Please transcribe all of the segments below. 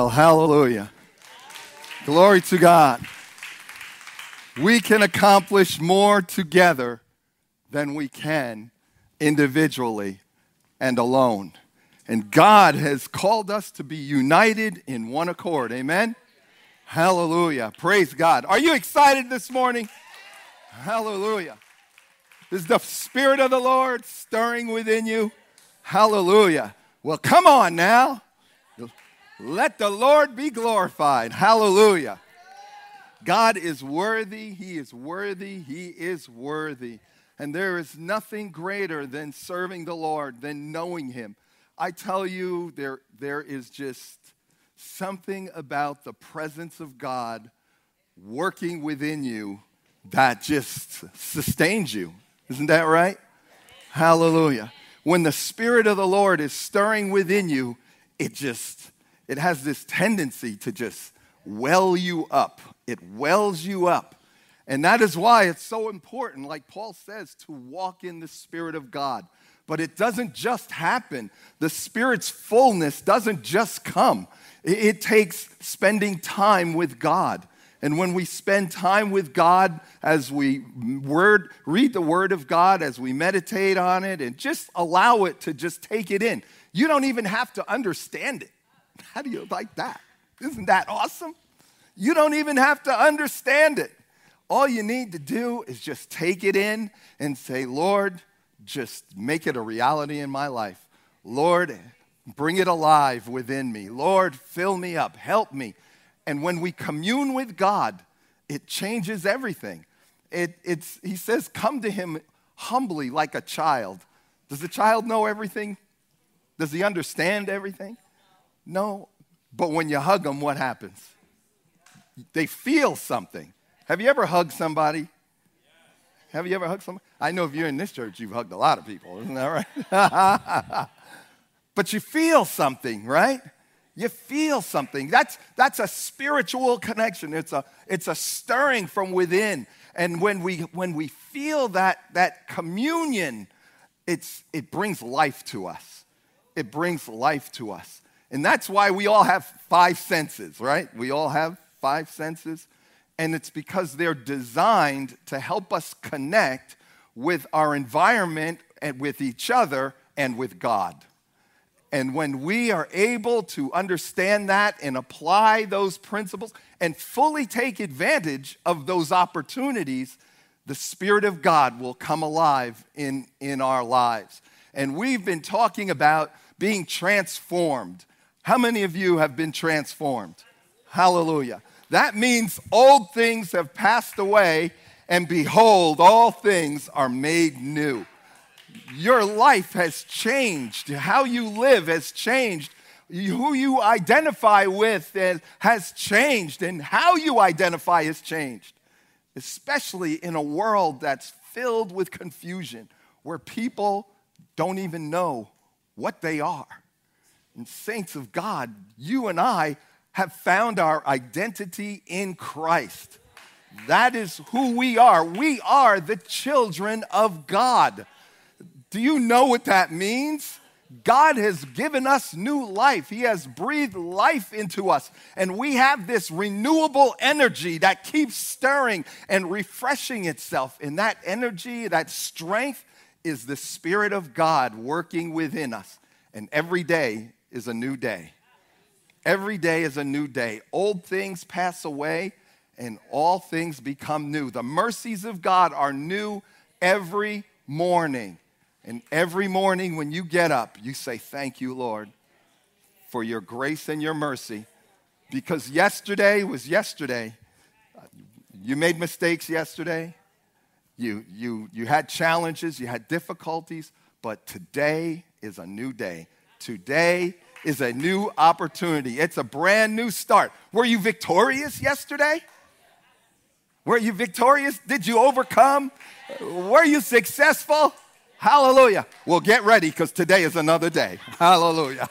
Well, hallelujah. Glory to God. We can accomplish more together than we can individually and alone. And God has called us to be united in one accord. Amen? Hallelujah. Praise God. Are you excited this morning? Hallelujah. Is the Spirit of the Lord stirring within you? Hallelujah. Well, come on now. Let the Lord be glorified. Hallelujah. God is worthy. He is worthy. He is worthy. And there is nothing greater than serving the Lord, than knowing Him. I tell you, there is just something about the presence of God working within you that just sustains you. Isn't that right? Hallelujah. When the Spirit of the Lord is stirring within you, it has this tendency to just well you up. It wells you up. And that is why it's so important, like Paul says, to walk in the Spirit of God. But it doesn't just happen. The Spirit's fullness doesn't just come. It takes spending time with God. And when we spend time with God, as we read the Word of God, as we meditate on it, and just allow it to just take it in, you don't even have to understand it. How do you like that? Isn't that awesome? You don't even have to understand it. All you need to do is just take it in and say, Lord, just make it a reality in my life. Lord, bring it alive within me. Lord, fill me up. Help me. And when we commune with God, it changes everything. He says, come to Him humbly like a child. Does the child know everything? Does he understand everything? No. But when you hug them, what happens? They feel something. Have you ever hugged somebody? Have you ever hugged somebody? I know if you're in this church, you've hugged a lot of people. Isn't that right? But you feel something, right? You feel something. That's a spiritual connection. It's a stirring from within. And when we feel that communion, it brings life to us. It brings life to us. And that's why we all have 5 senses, right? We all have 5 senses. And it's because they're designed to help us connect with our environment and with each other and with God. And when we are able to understand that and apply those principles and fully take advantage of those opportunities, the Spirit of God will come alive in our lives. And we've been talking about being transformed. How many of you have been transformed? Hallelujah. That means old things have passed away, and behold, all things are made new. Your life has changed. How you live has changed. Who you identify with has changed, and how you identify has changed, especially in a world that's filled with confusion, where people don't even know what they are. And saints of God, you and I have found our identity in Christ. That is who we are. We are the children of God. Do you know what that means? God has given us new life. He has breathed life into us. And we have this renewable energy that keeps stirring and refreshing itself. And that energy, that strength, is the Spirit of God working within us. And every day is a new day. Every day is a new day. Old things pass away and all things become new. The mercies of God are new every morning. And every morning when you get up, you say, thank you, Lord, for your grace and your mercy. Because yesterday was yesterday. You made mistakes yesterday. You had challenges, you had difficulties, but today is a new day. Today is a new opportunity. It's a brand new start. Were you victorious yesterday? Were you victorious? Did you overcome? Were you successful? Hallelujah. Well, get ready, because today is another day. Hallelujah.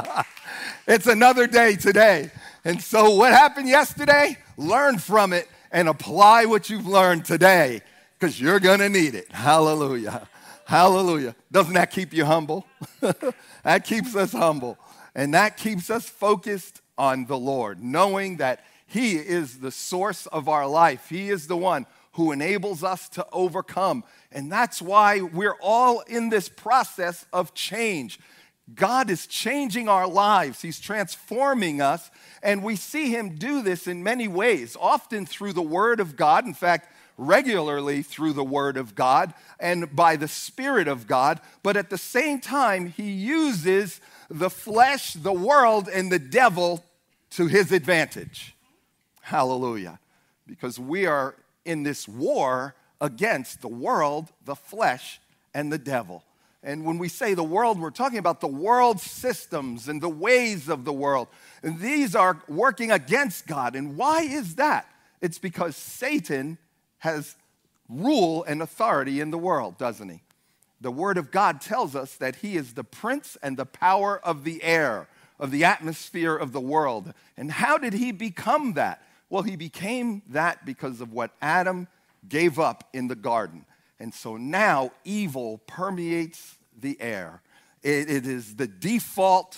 It's another day today. And so what happened yesterday? Learn from it and apply what you've learned today, because you're going to need it. Hallelujah. Hallelujah. Doesn't that keep you humble? That keeps us humble. And that keeps us focused on the Lord, knowing that He is the source of our life. He is the one who enables us to overcome. And that's why we're all in this process of change. God is changing our lives. He's transforming us. And we see Him do this in many ways, often through the Word of God. In fact, regularly through the Word of God and by the Spirit of God. But at the same time, He uses the flesh, the world, and the devil to His advantage. Hallelujah. Because we are in this war against the world, the flesh, and the devil. And when we say the world, we're talking about the world systems and the ways of the world. And these are working against God. And why is that? It's because Satan has rule and authority in the world, doesn't he? The Word of God tells us that he is the prince and the power of the air, of the atmosphere of the world. And how did he become that? Well, he became that because of what Adam gave up in the garden. And so now evil permeates the air. It is the default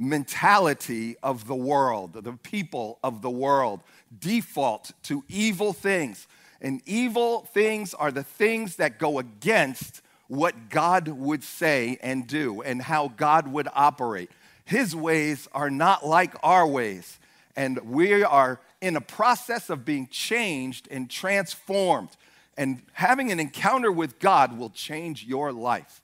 mentality of the world, the people of the world, default to evil things. And evil things are the things that go against what God would say and do and how God would operate. His ways are not like our ways. And we are in a process of being changed and transformed. And having an encounter with God will change your life.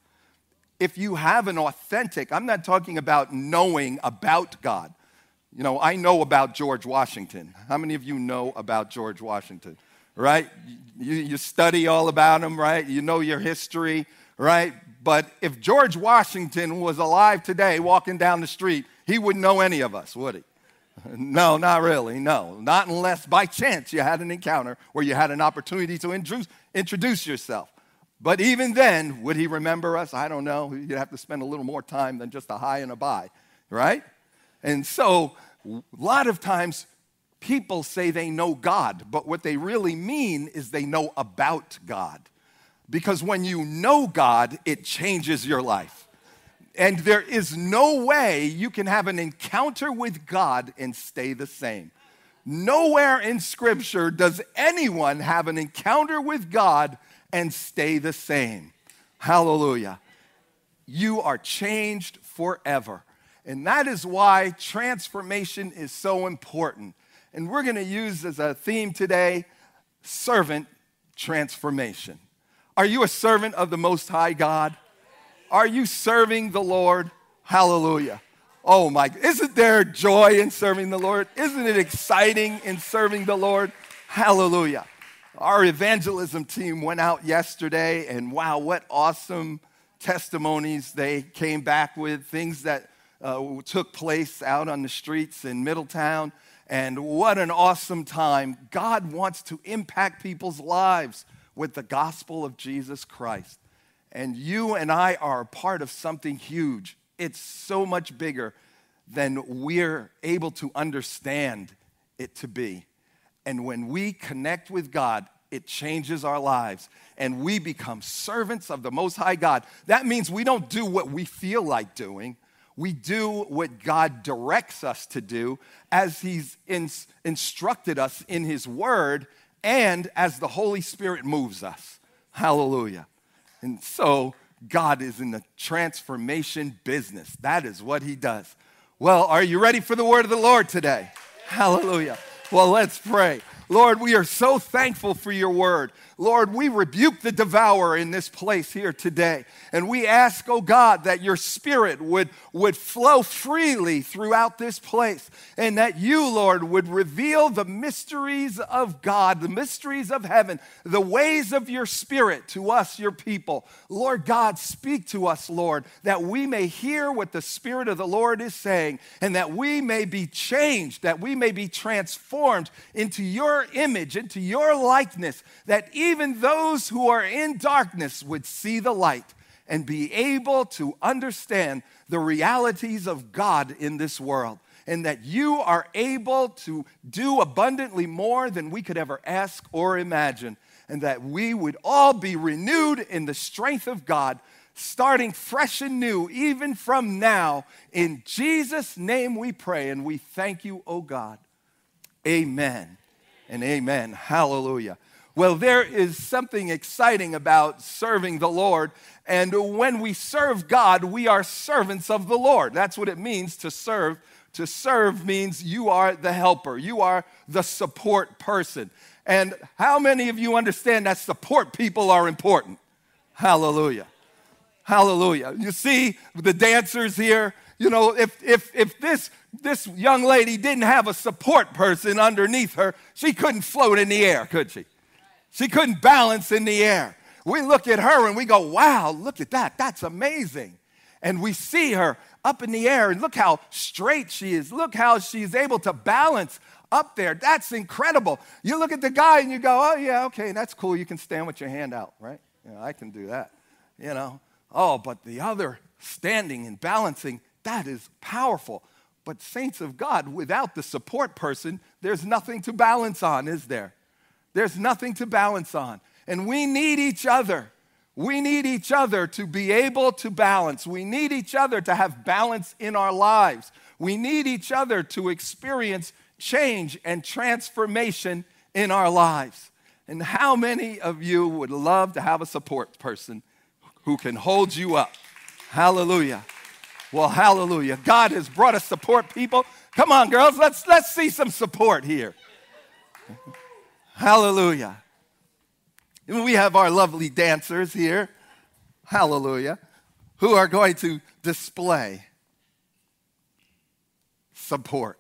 If you have an authentic, I'm not talking about knowing about God. You know, I know about George Washington. How many of you know about George Washington? Right? You study all about him, right? You know your history, right? But if George Washington was alive today walking down the street, he wouldn't know any of us, would he? No, not really, no. Not unless by chance you had an encounter where you had an opportunity to introduce yourself. But even then, would he remember us? I don't know. You'd have to spend a little more time than just a hi and a bye, right? And so a lot of times people say they know God, but what they really mean is they know about God. Because when you know God, it changes your life. And there is no way you can have an encounter with God and stay the same. Nowhere in Scripture does anyone have an encounter with God and stay the same. Hallelujah. You are changed forever. And that is why transformation is so important. And we're going to use as a theme today, servant transformation. Are you a servant of the Most High God? Are you serving the Lord? Hallelujah. Oh my, isn't there joy in serving the Lord? Isn't it exciting in serving the Lord? Hallelujah. Our evangelism team went out yesterday, and wow, what awesome testimonies they came back with, things that took place out on the streets in Middletown. And what an awesome time. God wants to impact people's lives with the gospel of Jesus Christ. And you and I are a part of something huge. It's so much bigger than we're able to understand it to be. And when we connect with God, it changes our lives. And we become servants of the Most High God. That means we don't do what we feel like doing. We do what God directs us to do as He's instructed us in His Word and as the Holy Spirit moves us. Hallelujah. And so God is in the transformation business. That is what He does. Well, are you ready for the word of the Lord today? Hallelujah. Well, let's pray. Lord, we are so thankful for your word. Lord, we rebuke the devourer in this place here today. And we ask, oh God, that your spirit would flow freely throughout this place. And that you, Lord, would reveal the mysteries of God, the mysteries of heaven, the ways of your spirit to us, your people. Lord God, speak to us, Lord, that we may hear what the Spirit of the Lord is saying, and that we may be changed, that we may be transformed into your image, into your likeness, that even those who are in darkness would see the light and be able to understand the realities of God in this world, and that you are able to do abundantly more than we could ever ask or imagine, and that we would all be renewed in the strength of God starting fresh and new, even from now. In Jesus' name we pray, and we thank you, oh God. Amen and amen. Hallelujah. Well, there is something exciting about serving the Lord, and when we serve God, we are servants of the Lord. That's what it means to serve. To serve means you are the helper. You are the support person. And how many of you understand that support people are important? Hallelujah. Hallelujah. You see the dancers here, you know, if this young lady didn't have a support person underneath her, she couldn't float in the air, could she? She couldn't balance in the air. We look at her and we go, wow, look at that. That's amazing. And we see her up in the air, and look how straight she is. Look how she's able to balance up there. That's incredible. You look at the guy and you go, oh, yeah, okay, that's cool. You can stand with your hand out, right? Yeah, I can do that, you know. Oh, but the other standing and balancing, that is powerful. But saints of God, without the support person, there's nothing to balance on, is there? There's nothing to balance on. And we need each other. We need each other to be able to balance. We need each other to have balance in our lives. We need each other to experience change and transformation in our lives. And how many of you would love to have a support person who can hold you up? Hallelujah. Well, hallelujah. God has brought us support people. Come on, girls, let's see some support here. Hallelujah. And we have our lovely dancers here, hallelujah, who are going to display support.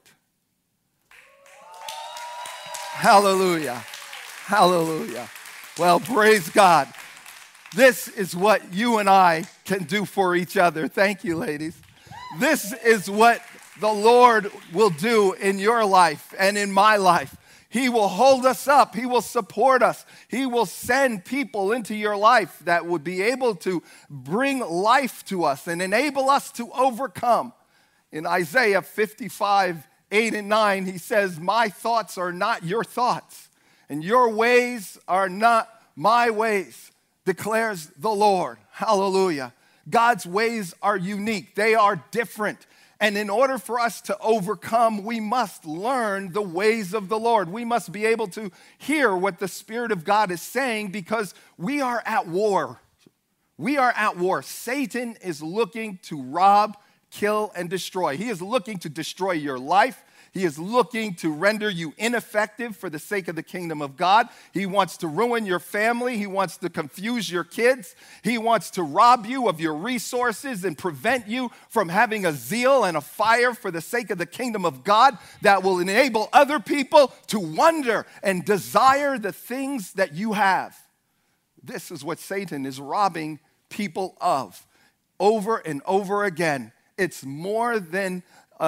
Hallelujah. Hallelujah. Well, praise God. This is what you and I can do for each other. Thank you, ladies. This is what the Lord will do in your life and in my life. He will hold us up. He will support us. He will send people into your life that would be able to bring life to us and enable us to overcome. In Isaiah 55, 8 and 9, he says, my thoughts are not your thoughts, and your ways are not my ways, declares the Lord. Hallelujah. God's ways are unique. They are different. And in order for us to overcome, we must learn the ways of the Lord. We must be able to hear what the Spirit of God is saying, because we are at war. We are at war. Satan is looking to rob, kill, and destroy. He is looking to destroy your life. He is looking to render you ineffective for the sake of the kingdom of God. He wants to ruin your family. He wants to confuse your kids. He wants to rob you of your resources and prevent you from having a zeal and a fire for the sake of the kingdom of God that will enable other people to wonder and desire the things that you have. This is what Satan is robbing people of over and over again. It's more than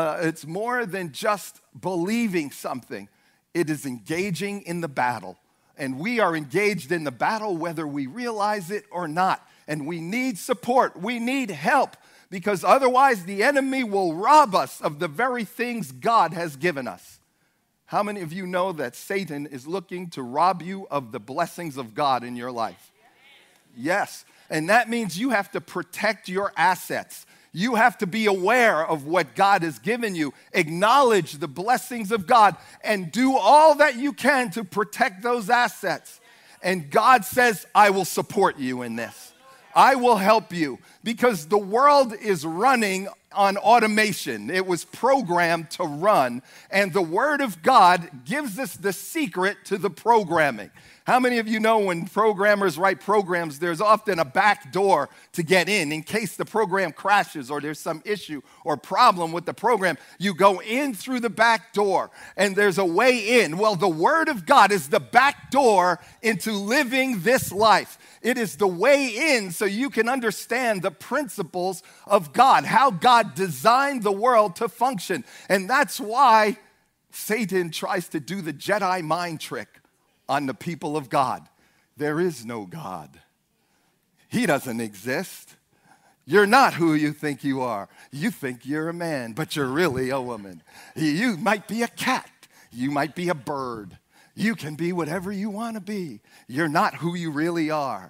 just believing something. It is engaging in the battle. And we are engaged in the battle whether we realize it or not. And we need support. We need help, because otherwise the enemy will rob us of the very things God has given us. How many of you know that Satan is looking to rob you of the blessings of God in your life? Yes. And that means you have to protect your assets. You have to be aware of what God has given you, acknowledge the blessings of God, and do all that you can to protect those assets. And God says, I will support you in this. I will help you, because the world is running on automation. It was programmed to run, and the Word of God gives us the secret to the programming. How many of you know when programmers write programs, there's often a back door to get in case the program crashes or there's some issue or problem with the program? You go in through the back door, and there's a way in. Well, the Word of God is the back door into living this life. It is the way in so you can understand the principles of God, how God designed the world to function. And that's why Satan tries to do the Jedi mind trick on the people of God. There is no God. He doesn't exist. You're not who you think you are. You think you're a man, but you're really a woman. You might be a cat. You might be a bird. You can be whatever you want to be. You're not who you really are.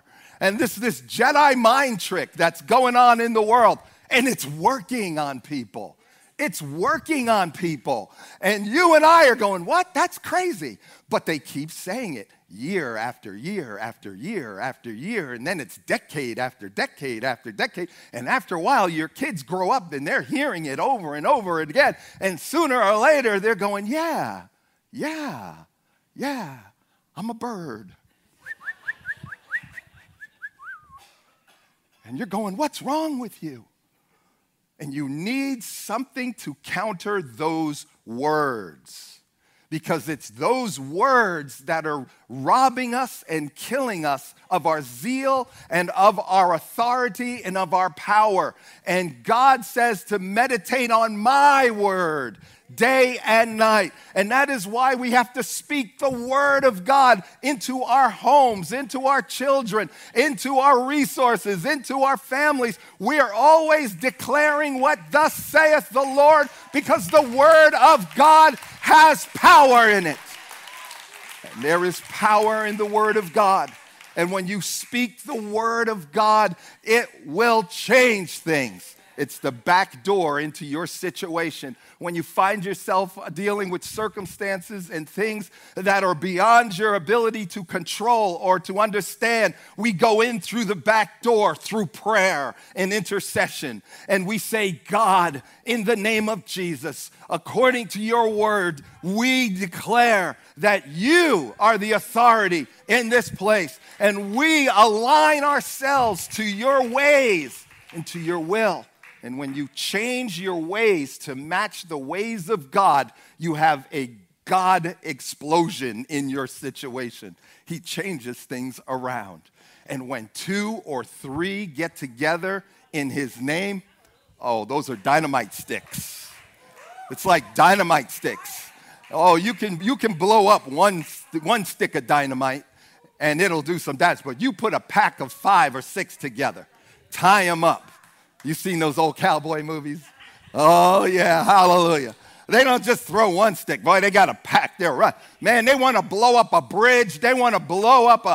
And this Jedi mind trick that's going on in the world, and it's working on people. It's working on people. And you and I are going, what? That's crazy. But they keep saying it year after year after year after year. And then it's decade after decade after decade. And after a while, your kids grow up and they're hearing it over and over again. And sooner or later, they're going, yeah, I'm a bird. And you're going, what's wrong with you? And you need something to counter those words, because it's those words that are robbing us and killing us of our zeal and of our authority and of our power. And God says to meditate on my word day and night. And that is why we have to speak the word of God into our homes, into our children, into our resources, into our families. We are always declaring what thus saith the Lord, because the word of God has power in it. And there is power in the word of God. And when you speak the word of God, it will change things. It's the back door into your situation. When you find yourself dealing with circumstances and things that are beyond your ability to control or to understand, we go in through the back door through prayer and intercession. And we say, God, in the name of Jesus, according to your word, we declare that you are the authority in this place. And we align ourselves to your ways and to your will. And when you change your ways to match the ways of God, you have a God explosion in your situation. He changes things around. And when 2 or 3 get together in his name, oh, those are dynamite sticks. It's like dynamite sticks. Oh, you can blow up one stick of dynamite and it'll do some damage. But you put a pack of 5 or 6 together, tie them up. You've seen those old cowboy movies? Oh, yeah, hallelujah. They don't just throw one stick. Boy, they got a pack there, right? Man, they want to blow up a bridge. They want to blow up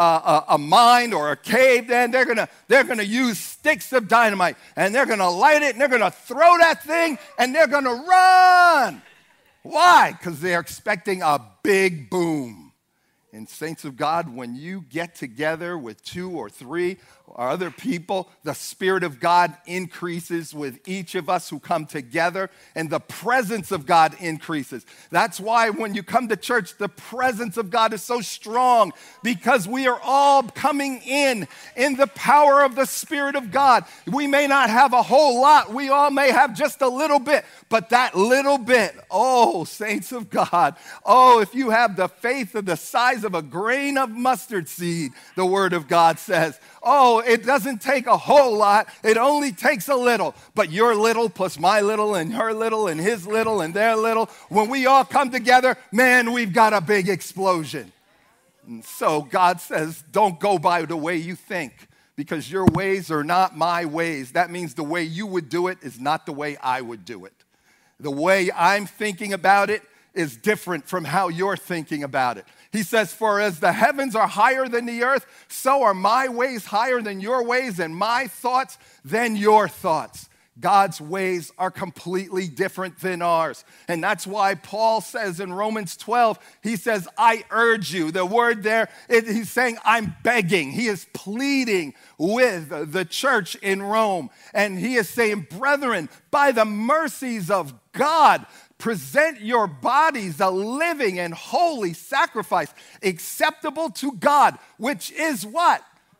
a mine or a cave. Then they're gonna use sticks of dynamite, and they're going to light it, and they're going to throw that thing, and they're going to run. Why? Because they're expecting a big boom. And saints of God, when you get together with 2 or 3 or other people, the Spirit of God increases with each of us who come together, and the presence of God increases. That's why when you come to church, the presence of God is so strong, because we are all coming in the power of the Spirit of God. We may not have a whole lot. We all may have just a little bit, but that little bit, oh, saints of God, oh, if you have the faith of the size of a grain of mustard seed, the word of God says, oh, it doesn't take a whole lot. It only takes a little. But your little plus my little and her little and his little and their little, when we all come together, man, we've got a big explosion. And so God says, don't go by the way you think, because your ways are not my ways. That means the way you would do it is not the way I would do it. The way I'm thinking about it is different from how you're thinking about it. He says, for as the heavens are higher than the earth, so are my ways higher than your ways, and my thoughts than your thoughts. God's ways are completely different than ours. And that's why Paul says in Romans 12, he says, I urge you. The word there, he's saying, I'm begging. He is pleading with the church in Rome. And he is saying, brethren, by the mercies of God, present your bodies a living and holy sacrifice, acceptable to God, which is what?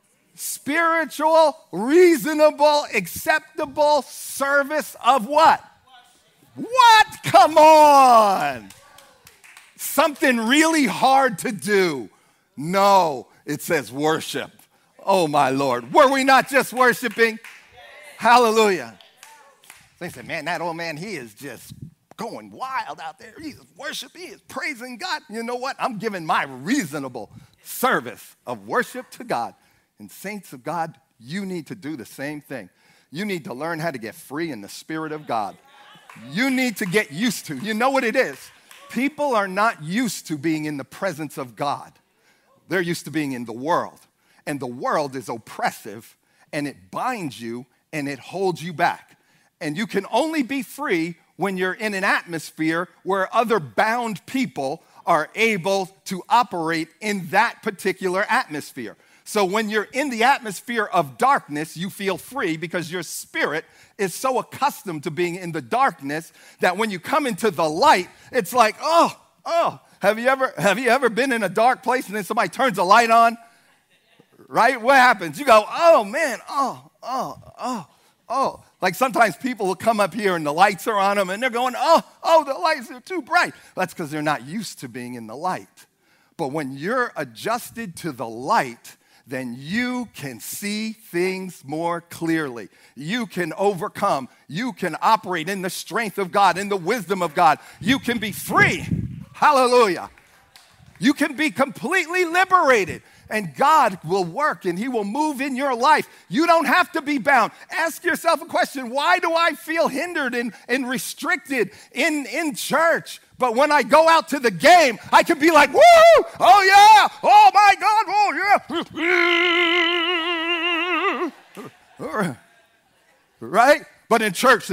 Spiritual, reasonable, acceptable service of what? What? Come on. Something really hard to do. No, it says worship. Oh, my Lord. Were we not just worshiping? Hallelujah. They said, man, that old man, he is just going wild out there. He's worshiping, he is praising God. You know what? I'm giving my reasonable service of worship to God. And saints of God, you need to do the same thing. You need to learn how to get free in the Spirit of God. You need to get used to. You know what it is? People are not used to being in the presence of God. They're used to being in the world. And the world is oppressive, and it binds you, and it holds you back. And you can only be free when you're in an atmosphere where other bound people are able to operate in that particular atmosphere. So when you're in the atmosphere of darkness, you feel free because your spirit is so accustomed to being in the darkness that when you come into the light, it's like, oh. Have you ever been in a dark place and then somebody turns a light on? Right? What happens? You go, oh man, oh. Like sometimes people will come up here and the lights are on them and they're going, oh, the lights are too bright. That's because they're not used to being in the light. But when you're adjusted to the light, then you can see things more clearly. You can overcome. You can operate in the strength of God, in the wisdom of God. You can be free. Hallelujah. You can be completely liberated. And God will work and he will move in your life. You don't have to be bound. Ask yourself a question. Why do I feel hindered and restricted in church? But when I go out to the game, I can be like, woo! Oh yeah! Oh my God! Oh yeah! Right? But in church,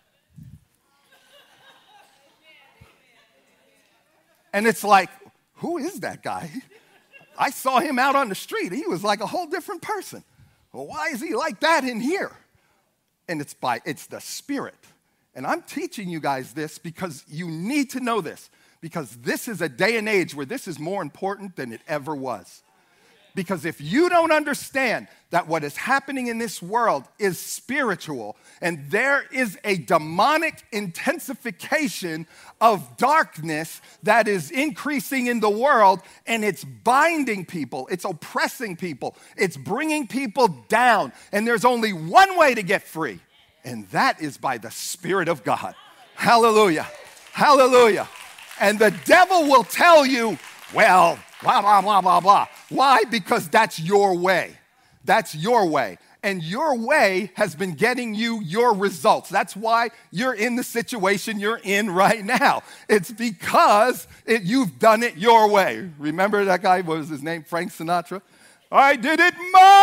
and it's like, who is that guy? I saw him out on the street. He was like a whole different person. Well, why is he like that in here? And it's the Spirit. And I'm teaching you guys this because you need to know this, because this is a day and age where this is more important than it ever was. Because if you don't understand that what is happening in this world is spiritual, and there is a demonic intensification of darkness that is increasing in the world, and it's binding people, it's oppressing people, it's bringing people down, and there's only one way to get free, and that is by the Spirit of God. Hallelujah. Hallelujah. And the devil will tell you, well, blah, blah, blah, blah, blah. Why? Because that's your way. That's your way. And your way has been getting you your results. That's why you're in the situation you're in right now. It's because you've done it your way. Remember that guy, what was his name? Frank Sinatra? I did it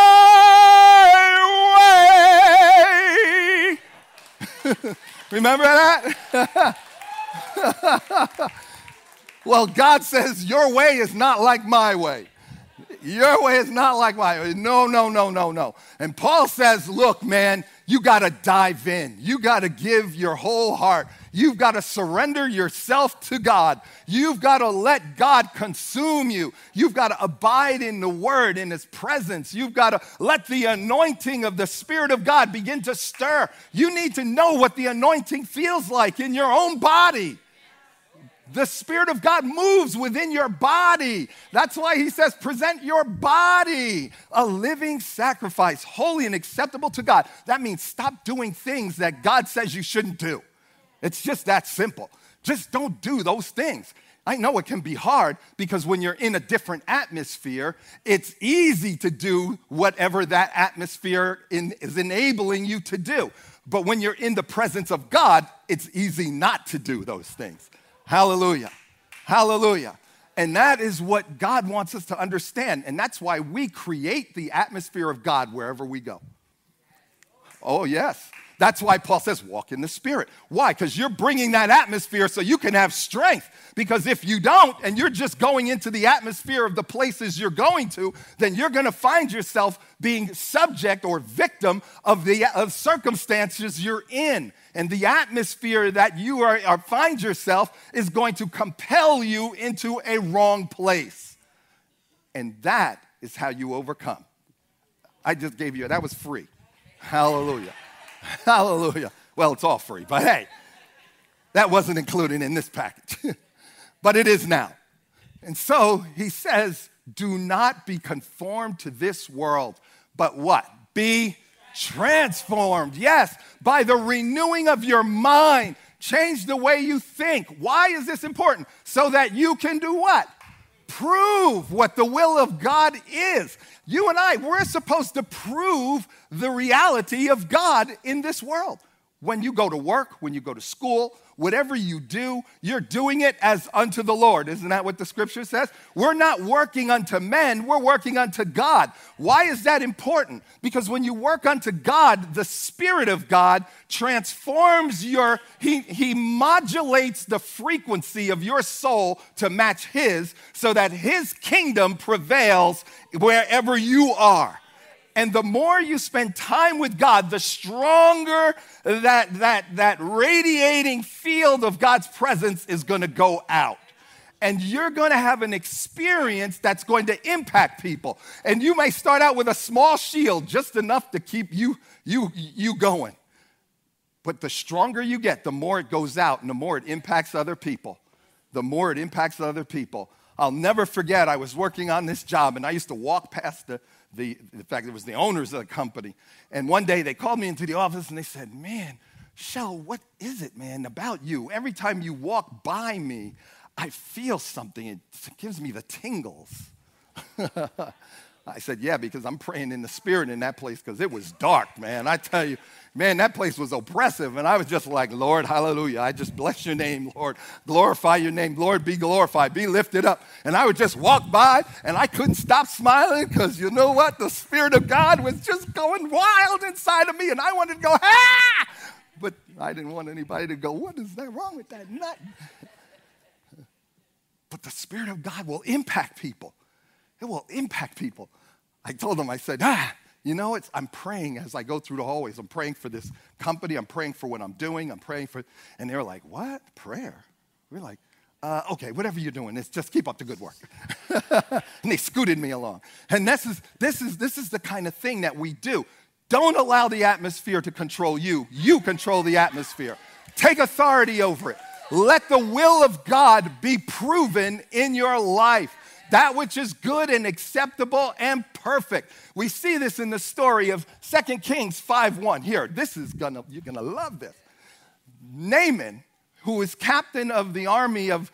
my way. Remember that? Well, God says your way is not like my way. Your way is not like my way. No. And Paul says, look, man, you got to dive in. You got to give your whole heart. You've got to surrender yourself to God. You've got to let God consume you. You've got to abide in the Word, in His presence. You've got to let the anointing of the Spirit of God begin to stir. You need to know what the anointing feels like in your own body. The Spirit of God moves within your body. That's why he says, present your body a living sacrifice, holy and acceptable to God. That means stop doing things that God says you shouldn't do. It's just that simple. Just don't do those things. I know it can be hard because when you're in a different atmosphere, it's easy to do whatever that atmosphere is enabling you to do. But when you're in the presence of God, it's easy not to do those things. Hallelujah. Hallelujah. And that is what God wants us to understand. And that's why we create the atmosphere of God wherever we go. Oh, yes. That's why Paul says, walk in the Spirit. Why? Because you're bringing that atmosphere so you can have strength. Because if you don't, and you're just going into the atmosphere of the places you're going to, then you're going to find yourself being subject or victim of circumstances you're in. And the atmosphere that you find yourself is going to compel you into a wrong place. And that is how you overcome. I just gave you, that was free. Hallelujah. Hallelujah. Well, it's all free, but hey, that wasn't included in this package, but it is now. And so he says, do not be conformed to this world, but what? Be transformed. Yes, by the renewing of your mind. Change the way you think. Why is this important? So that you can do what? Prove what the will of God is. You and I, we're supposed to prove the reality of God in this world. When you go to work, when you go to school, whatever you do, you're doing it as unto the Lord. Isn't that what the scripture says? We're not working unto men, we're working unto God. Why is that important? Because when you work unto God, the Spirit of God transforms he modulates the frequency of your soul to match His so that His kingdom prevails wherever you are. And the more you spend time with God, the stronger that radiating field of God's presence is going to go out. And you're going to have an experience that's going to impact people. And you may start out with a small shield, just enough to keep you going. But the stronger you get, the more it goes out and the more it impacts other people. The more it impacts other people. I'll never forget, I was working on this job and I used to walk past in fact, it was the owners of the company. And one day they called me into the office and they said, man, Shell, what is it, man, about you? Every time you walk by me, I feel something. It gives me the tingles. I said, yeah, because I'm praying in the Spirit in that place because it was dark, man. I tell you, man, that place was oppressive. And I was just like, Lord, hallelujah. I just bless your name, Lord. Glorify your name. Lord, be glorified. Be lifted up. And I would just walk by and I couldn't stop smiling because you know what? The Spirit of God was just going wild inside of me. And I wanted to go, ah! But I didn't want anybody to go, what is that wrong with that nut? But the Spirit of God will impact people. It will impact people. I told them, I said, you know, I'm praying as I go through the hallways. I'm praying for this company. I'm praying for what I'm doing. I'm praying for, and they were like, what? Prayer? We're like, okay, whatever you're doing, just keep up the good work. And they scooted me along. And this is the kind of thing that we do. Don't allow the atmosphere to control you. You control the atmosphere. Take authority over it. Let the will of God be proven in your life. That which is good and acceptable and perfect. We see this in the story of 2 Kings 5:1. Here, you're gonna love this. Naaman, who was captain of the army of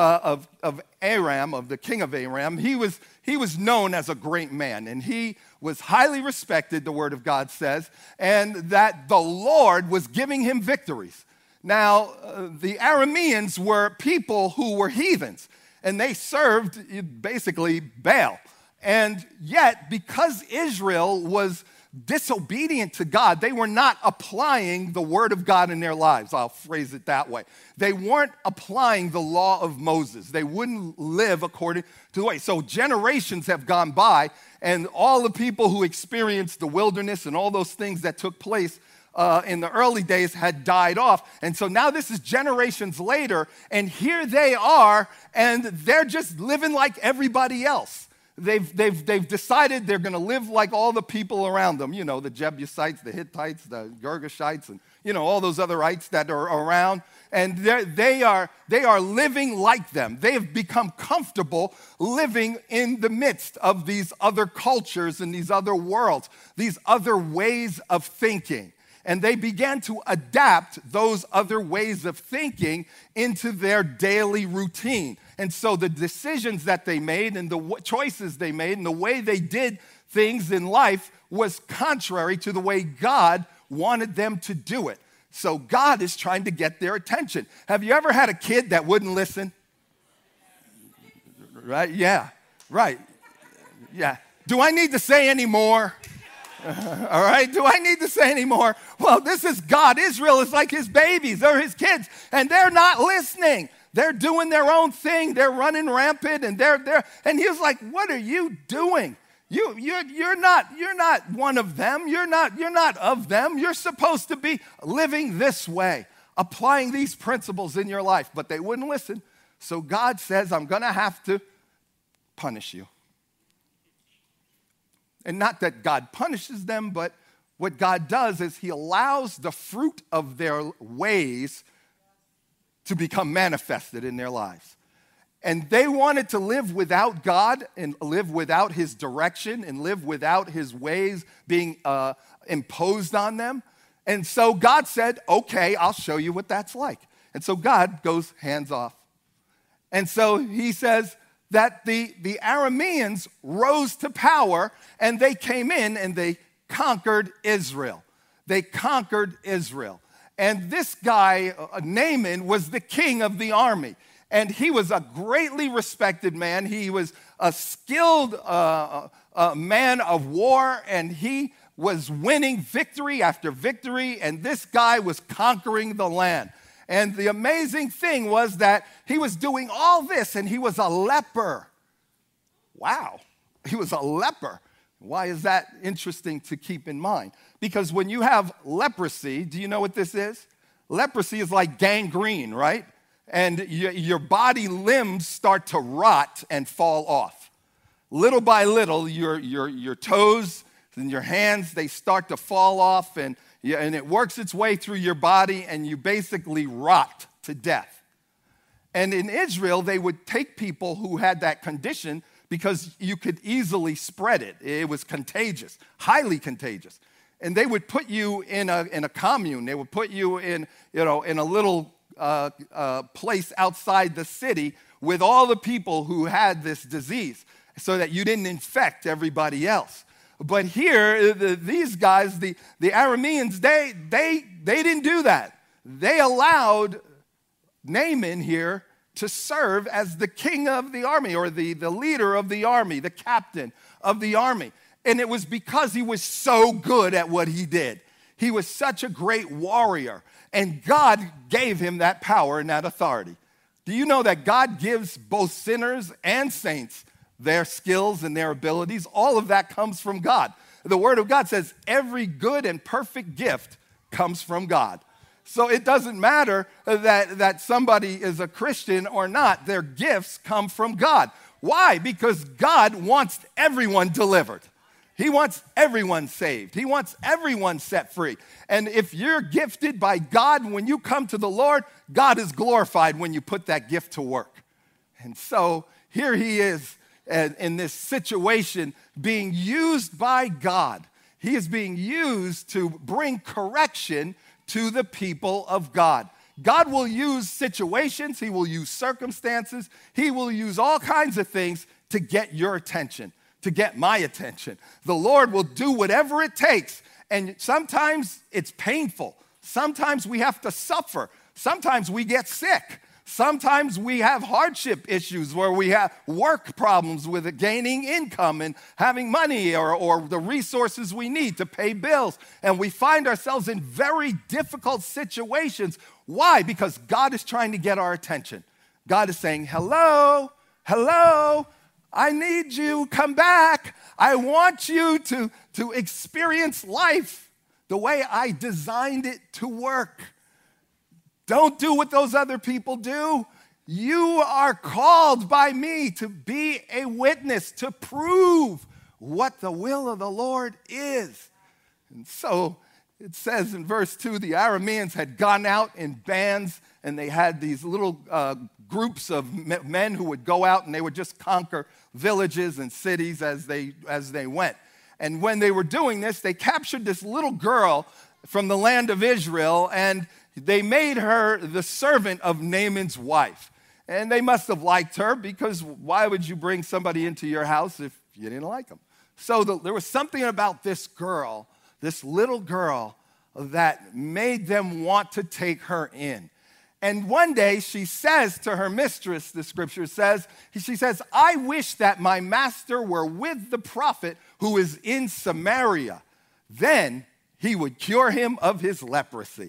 Aram, of the king of Aram, he was known as a great man, and he was highly respected, the word of God says, and that the Lord was giving him victories. Now, the Arameans were people who were heathens. And they served basically Baal. And yet, because Israel was disobedient to God, they were not applying the word of God in their lives. I'll phrase it that way. They weren't applying the law of Moses. They wouldn't live according to the way. So generations have gone by, and all the people who experienced the wilderness and all those things that took place in the early days had died off. And so now this is generations later, and here they are, and they're just living like everybody else. They've decided they're going to live like all the people around them, you know, the Jebusites, the Hittites, the Girgashites, and, you know, all those other ites that are around. And they are living like them. They have become comfortable living in the midst of these other cultures and these other worlds, these other ways of thinking. And they began to adapt those other ways of thinking into their daily routine. And so the decisions that they made and the choices they made and the way they did things in life was contrary to the way God wanted them to do it. So God is trying to get their attention. Have you ever had a kid that wouldn't listen? Right? Yeah. Right. Yeah. Do I need to say any more? All right, do I need to say any more? Well, this is God. Israel is like his babies. They're his kids, and they're not listening. They're doing their own thing. They're running rampant, and and he was like, what are you doing? You're not one of them. You're not of them. You're supposed to be living this way, applying these principles in your life. But they wouldn't listen. So God says, I'm going to have to punish you. And not that God punishes them, but what God does is he allows the fruit of their ways to become manifested in their lives. And they wanted to live without God and live without his direction and live without his ways being imposed on them. And so God said, okay, I'll show you what that's like. And so God goes hands off. And so he says, that the Arameans rose to power and they came in and they conquered Israel. They conquered Israel. And this guy, Naaman, was the king of the army. And he was a greatly respected man. He was a skilled man of war, and he was winning victory after victory, and this guy was conquering the land. And the amazing thing was that he was doing all this, and he was a leper. Wow, he was a leper. Why is that interesting to keep in mind? Because when you have leprosy, do you know what this is? Leprosy is like gangrene, right? And your body limbs start to rot and fall off. Little by little, your toes and your hands, they start to fall off, and it works its way through your body, and you basically rot to death. And in Israel, they would take people who had that condition because you could easily spread it. It was contagious, highly contagious. And they would put you in a commune. They would put you in a little place outside the city with all the people who had this disease so that you didn't infect everybody else. But here, these guys, the Arameans, they didn't do that. They allowed Naaman here to serve as the king of the army, or the leader of the army, the captain of the army. And it was because he was so good at what he did. He was such a great warrior, and God gave him that power and that authority. Do you know that God gives both sinners and saints their skills and their abilities? All of that comes from God. The Word of God says every good and perfect gift comes from God. So it doesn't matter that somebody is a Christian or not. Their gifts come from God. Why? Because God wants everyone delivered. He wants everyone saved. He wants everyone set free. And if you're gifted by God, when you come to the Lord, God is glorified when you put that gift to work. And so here he is in this situation being used by God. He is being used to bring correction to the people of God. God will use situations. He will use circumstances. He will use all kinds of things to get your attention, to get my attention. The Lord will do whatever it takes. And sometimes it's painful. Sometimes we have to suffer. Sometimes we get sick. Sometimes we have hardship issues where we have work problems with gaining income and having money or the resources we need to pay bills. And we find ourselves in very difficult situations. Why? Because God is trying to get our attention. God is saying, hello, I need you, come back. I want you to experience life the way I designed it to work. Don't do what those other people do. You are called by me to be a witness, to prove what the will of the Lord is. And so it says in verse 2, the Arameans had gone out in bands, and they had these little groups of men who would go out, and they would just conquer villages and cities as they went. And when they were doing this, they captured this little girl from the land of Israel, and they made her the servant of Naaman's wife. And they must have liked her, because why would you bring somebody into your house if you didn't like them? So there was something about this girl, this little girl, that made them want to take her in. And one day she says to her mistress, the scripture says, she says, I wish that my master were with the prophet who is in Samaria. Then he would cure him of his leprosy.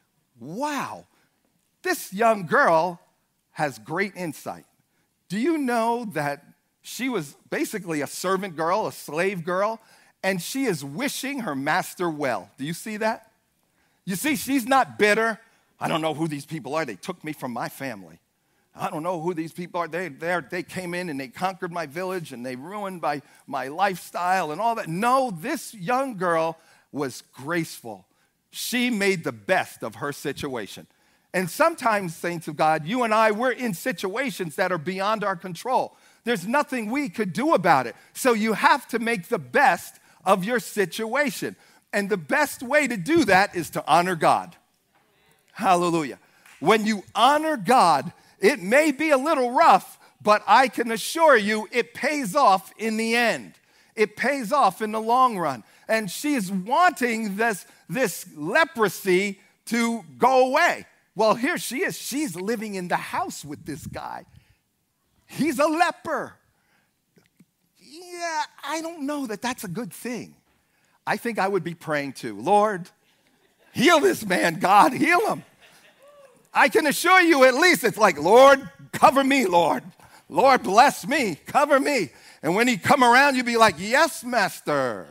Wow, this young girl has great insight. Do you know that she was basically a servant girl, a slave girl, and she is wishing her master well? Do you see that? You see, she's not bitter. I don't know who these people are. They took me from my family. I don't know who these people are. They came in and they conquered my village and they ruined my lifestyle and all that. No, this young girl was graceful. She made the best of her situation. And sometimes, saints of God, you and I, we're in situations that are beyond our control. There's nothing we could do about it. So you have to make the best of your situation. And the best way to do that is to honor God. Hallelujah. When you honor God, it may be a little rough, but I can assure you it pays off in the end. It pays off in the long run. And she is wanting this leprosy to go away. Well, here she is. She's living in the house with this guy. He's a leper. Yeah, I don't know that that's a good thing. I think I would be praying too. Lord, heal this man. God, heal him. I can assure you at least it's like, Lord, cover me, Lord. Lord, bless me. Cover me. And when he come around, you'd be like, yes, master.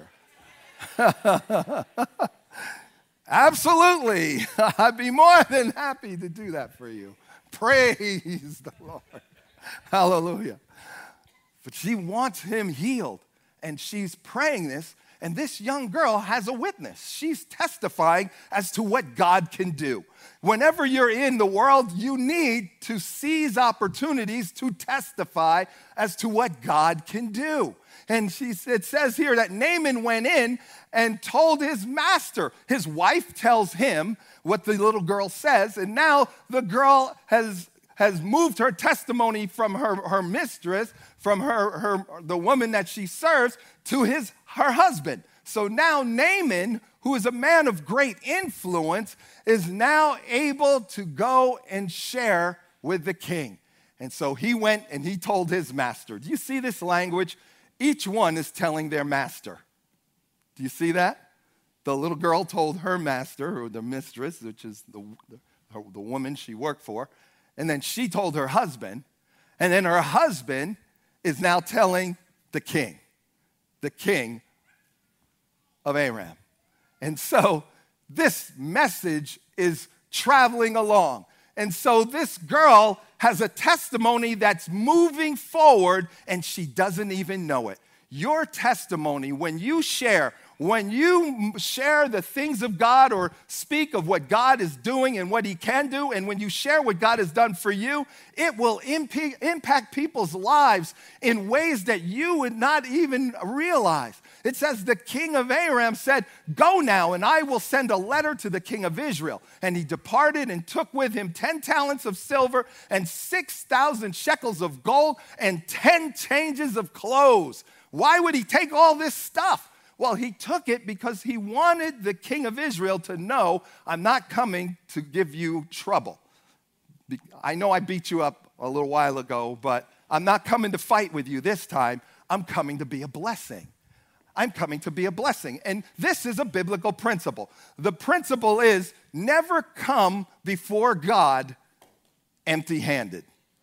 Absolutely. I'd be more than happy to do that for you. Praise the Lord. Hallelujah. But she wants him healed, and she's praying this, and this young girl has a witness. She's testifying as to what God can do. Whenever you're in the world, you need to seize opportunities to testify as to what God can do. And it says here that Naaman went in and told his master. His wife tells him what the little girl says, and now the girl has moved her testimony from her mistress, from the woman that she serves, to her husband. So now Naaman, who is a man of great influence, is now able to go and share with the king. And so he went and he told his master. Do you see this language? Each one is telling their master. Do you see that? The little girl told her master, or the mistress, which is the woman she worked for, and then she told her husband, and then her husband is now telling the king of Aram. And so this message is traveling along. And so this girl has a testimony that's moving forward, and she doesn't even know it. Your testimony, when you share the things of God or speak of what God is doing and what he can do, and when you share what God has done for you, it will impact people's lives in ways that you would not even realize. It says the king of Aram said, "Go now, and I will send a letter to the king of Israel." And he departed and took with him 10 talents of silver and 6,000 shekels of gold and 10 changes of clothes. Why would he take all this stuff? Well, he took it because he wanted the king of Israel to know, I'm not coming to give you trouble. I know I beat you up a little while ago, but I'm not coming to fight with you this time. I'm coming to be a blessing. I'm coming to be a blessing. And this is a biblical principle. The principle is never come before God empty-handed.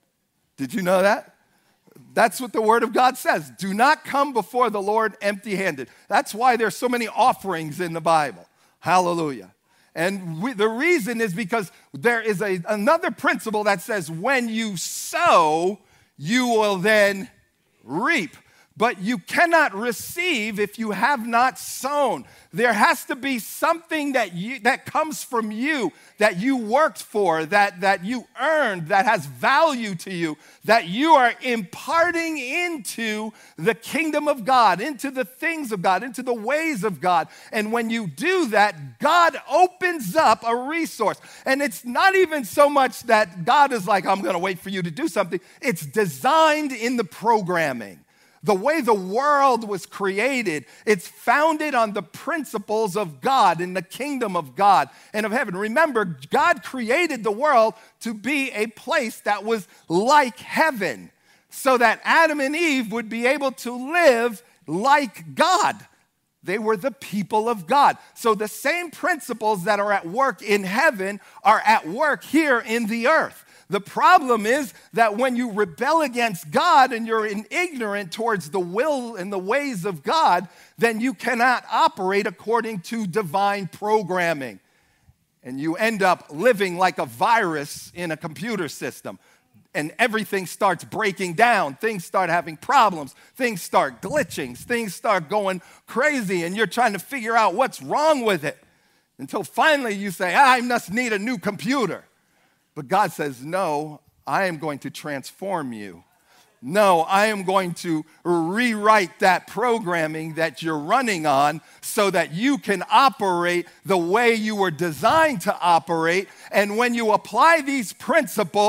Did you know that? That's what the Word of God says. Do not come before the Lord empty-handed. That's why there's so many offerings in the Bible. Hallelujah. And the reason is because there is another principle that says when you sow, you will then reap. But you cannot receive if you have not sown. There has to be something that comes from you, that you worked for, that you earned, that has value to you, that you are imparting into the kingdom of God, into the things of God, into the ways of God. And when you do that, God opens up a resource. And it's not even so much that God is like, I'm going to wait for you to do something. It's designed in the programming. The way the world was created, it's founded on the principles of God and the kingdom of God and of heaven. Remember, God created the world to be a place that was like heaven so that Adam and Eve would be able to live like God. They were the people of God. So the same principles that are at work in heaven are at work here in the earth. The problem is that when you rebel against God and you're ignorant towards the will and the ways of God, then you cannot operate according to divine programming. And you end up living like a virus in a computer system. And everything starts breaking down. Things start having problems. Things start glitching. Things start going crazy. And you're trying to figure out what's wrong with it. Until finally you say, I must need a new computer. But God says, no, I am going to transform you. No, I am going to rewrite that programming that you're running on so that you can operate the way you were designed to operate. And when you apply these principles,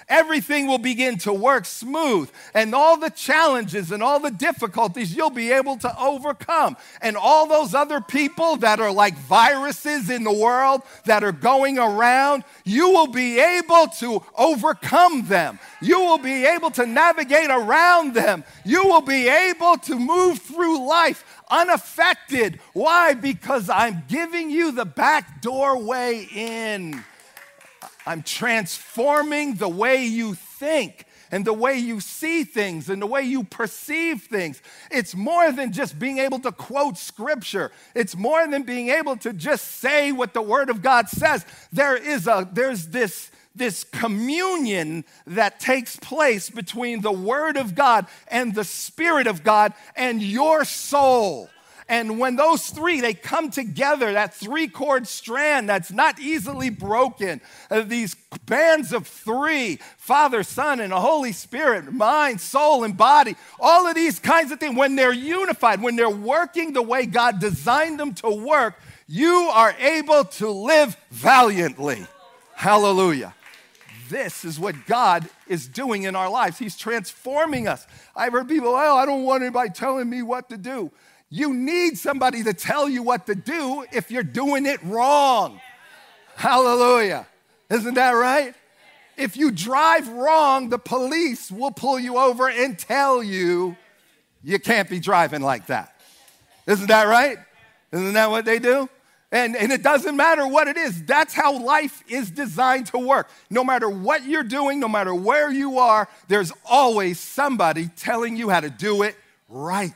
everything will begin to work smooth. And all the challenges and all the difficulties you'll be able to overcome. And all those other people that are like viruses in the world that are going around, you will be able to overcome them. You will be able to navigate around them. You will be able to move through life unaffected. Why? Because I'm giving you the back doorway in. I'm transforming the way you think and the way you see things and the way you perceive things. It's more than just being able to quote scripture. It's more than being able to just say what the Word of God says. There's this communion that takes place between the Word of God and the Spirit of God and your soul. And when those three, they come together, that three-chord strand that's not easily broken, these bands of three, Father, Son, and the Holy Spirit, mind, soul, and body, all of these kinds of things, when they're unified, when they're working the way God designed them to work, you are able to live valiantly. Hallelujah. This is what God is doing in our lives. He's transforming us. I've heard people, I don't want anybody telling me what to do. You need somebody to tell you what to do if you're doing it wrong. Hallelujah. Isn't that right? If you drive wrong, the police will pull you over and tell you you can't be driving like that. Isn't that right? Isn't that what they do? And it doesn't matter what it is. That's how life is designed to work. No matter what you're doing, no matter where you are, there's always somebody telling you how to do it right.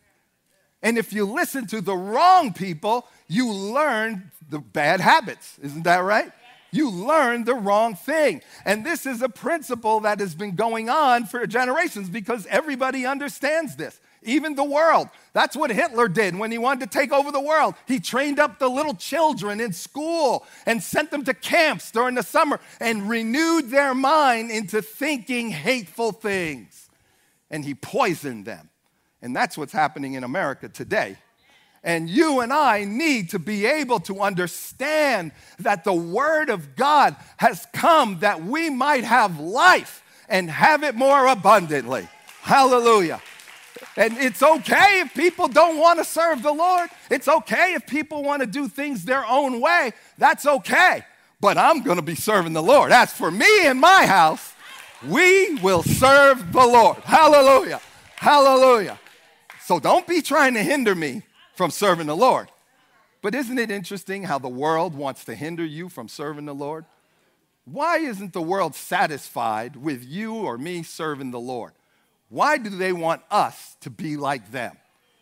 And if you listen to the wrong people, you learn the bad habits. Isn't that right? You learn the wrong thing. And this is a principle that has been going on for generations because everybody understands this. Even the world. That's what Hitler did when he wanted to take over the world. He trained up the little children in school and sent them to camps during the summer and renewed their mind into thinking hateful things. And he poisoned them. And that's what's happening in America today. And you and I need to be able to understand that the Word of God has come that we might have life and have it more abundantly. Hallelujah. And it's okay if people don't want to serve the Lord. It's okay if people want to do things their own way. That's okay. But I'm going to be serving the Lord. As for me and my house, we will serve the Lord. Hallelujah. Hallelujah. So don't be trying to hinder me from serving the Lord. But isn't it interesting how the world wants to hinder you from serving the Lord? Why isn't the world satisfied with you or me serving the Lord? Why do they want us to be like them?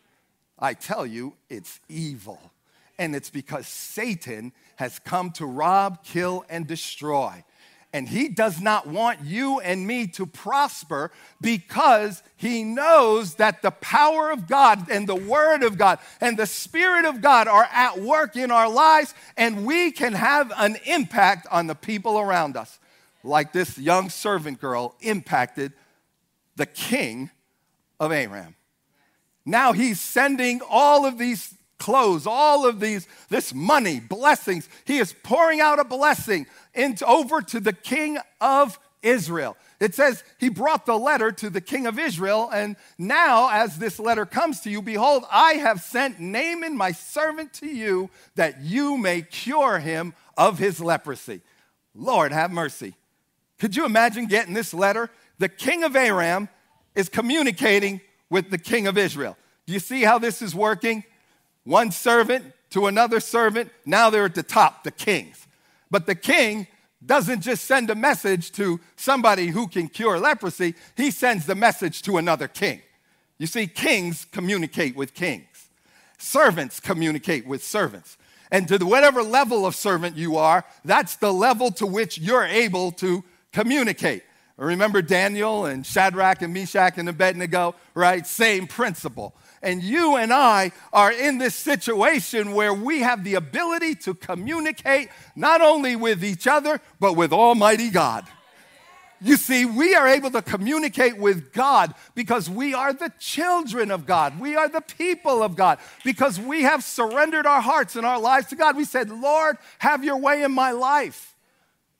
I tell you, it's evil. And it's because Satan has come to rob, kill, and destroy. And he does not want you and me to prosper because he knows that the power of God and the Word of God and the Spirit of God are at work in our lives, and we can have an impact on the people around us. Like this young servant girl impacted the king of Aram. Now he's sending all of these clothes, all of this money, blessings. He is pouring out a blessing over to the king of Israel. It says he brought the letter to the king of Israel, and now as this letter comes to you, behold, I have sent Naaman my servant to you that you may cure him of his leprosy. Lord, have mercy. Could you imagine getting this letter? The king of Aram is communicating with the king of Israel. Do you see how this is working? One servant to another servant. Now they're at the top, the kings. But the king doesn't just send a message to somebody who can cure leprosy. He sends the message to another king. You see, kings communicate with kings. Servants communicate with servants. And to whatever level of servant you are, that's the level to which you're able to communicate. Remember Daniel and Shadrach and Meshach and Abednego, right? Same principle. And you and I are in this situation where we have the ability to communicate not only with each other, but with Almighty God. You see, we are able to communicate with God because we are the children of God. We are the people of God because we have surrendered our hearts and our lives to God. We said, Lord, have your way in my life.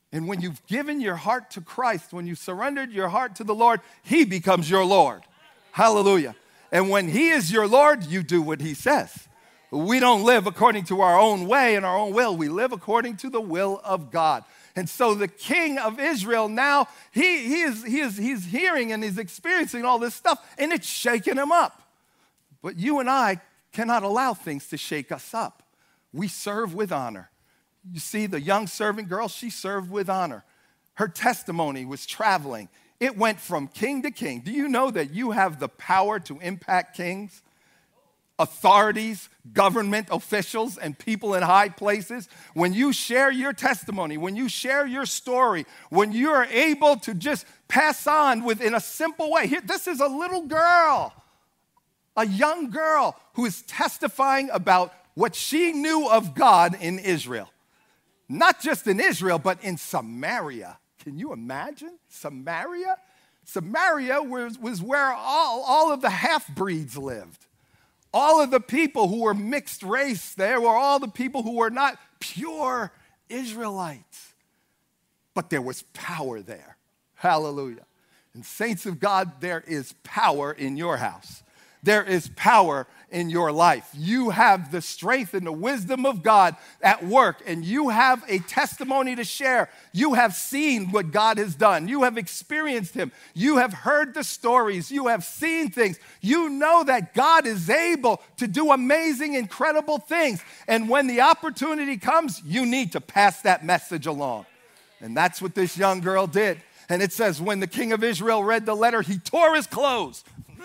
And when you've given your heart to Christ, when you surrendered your heart to the Lord, he becomes your Lord. Hallelujah. And when he is your Lord, you do what he says. We don't live according to our own way and our own will. We live according to the will of God. And so the king of Israel now, he's hearing and he's experiencing all this stuff, and it's shaking him up. But you and I cannot allow things to shake us up. We serve with honor. You see, the young servant girl, she served with honor. Her testimony was traveling. It went from king to king. Do you know that you have the power to impact kings, authorities, government officials, and people in high places? When you share your testimony, when you share your story, when you are able to just pass on in a simple way. Here, this is a little girl, a young girl who is testifying about what she knew of God in Israel. Not just in Israel, but in Samaria. Can you imagine? Samaria? Samaria was where all of the half-breeds lived. All of the people who were mixed race there were all the people who were not pure Israelites. But there was power there. Hallelujah. And saints of God, there is power in your house. There is power in your life. You have the strength and the wisdom of God at work, and you have a testimony to share. You have seen what God has done. You have experienced him. You have heard the stories. You have seen things. You know that God is able to do amazing, incredible things. And when the opportunity comes, you need to pass that message along. And that's what this young girl did. And it says, when the king of Israel read the letter, he tore his clothes.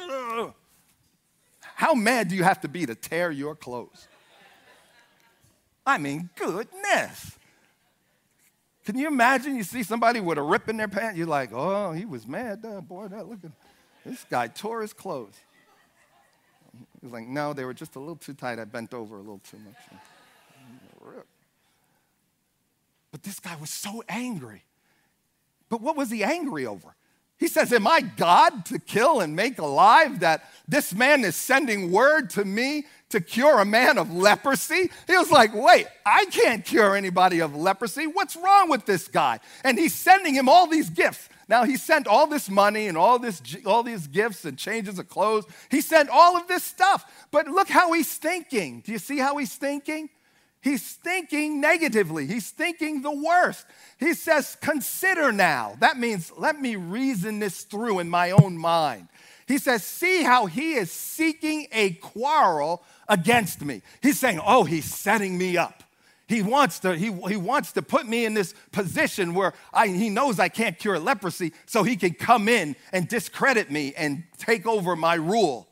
How mad do you have to be to tear your clothes? I mean, goodness. Can you imagine you see somebody with a rip in their pants? You're like, oh, he was mad. Boy, look at this guy tore his clothes. He was like, no, they were just a little too tight. I bent over a little too much. But this guy was so angry. But what was he angry over? He says, am I God to kill and make alive that this man is sending word to me to cure a man of leprosy? He was like, wait, I can't cure anybody of leprosy. What's wrong with this guy? And he's sending him all these gifts. Now, he sent all this money and all these gifts and changes of clothes. He sent all of this stuff. But look how he's thinking. Do you see how he's thinking? He's thinking negatively. He's thinking the worst. He says, consider now. That means let me reason this through in my own mind. He says, see how he is seeking a quarrel against me. He's saying, oh, he's setting me up. He wants to put me in this position where he knows I can't cure leprosy, so he can come in and discredit me and take over my rule.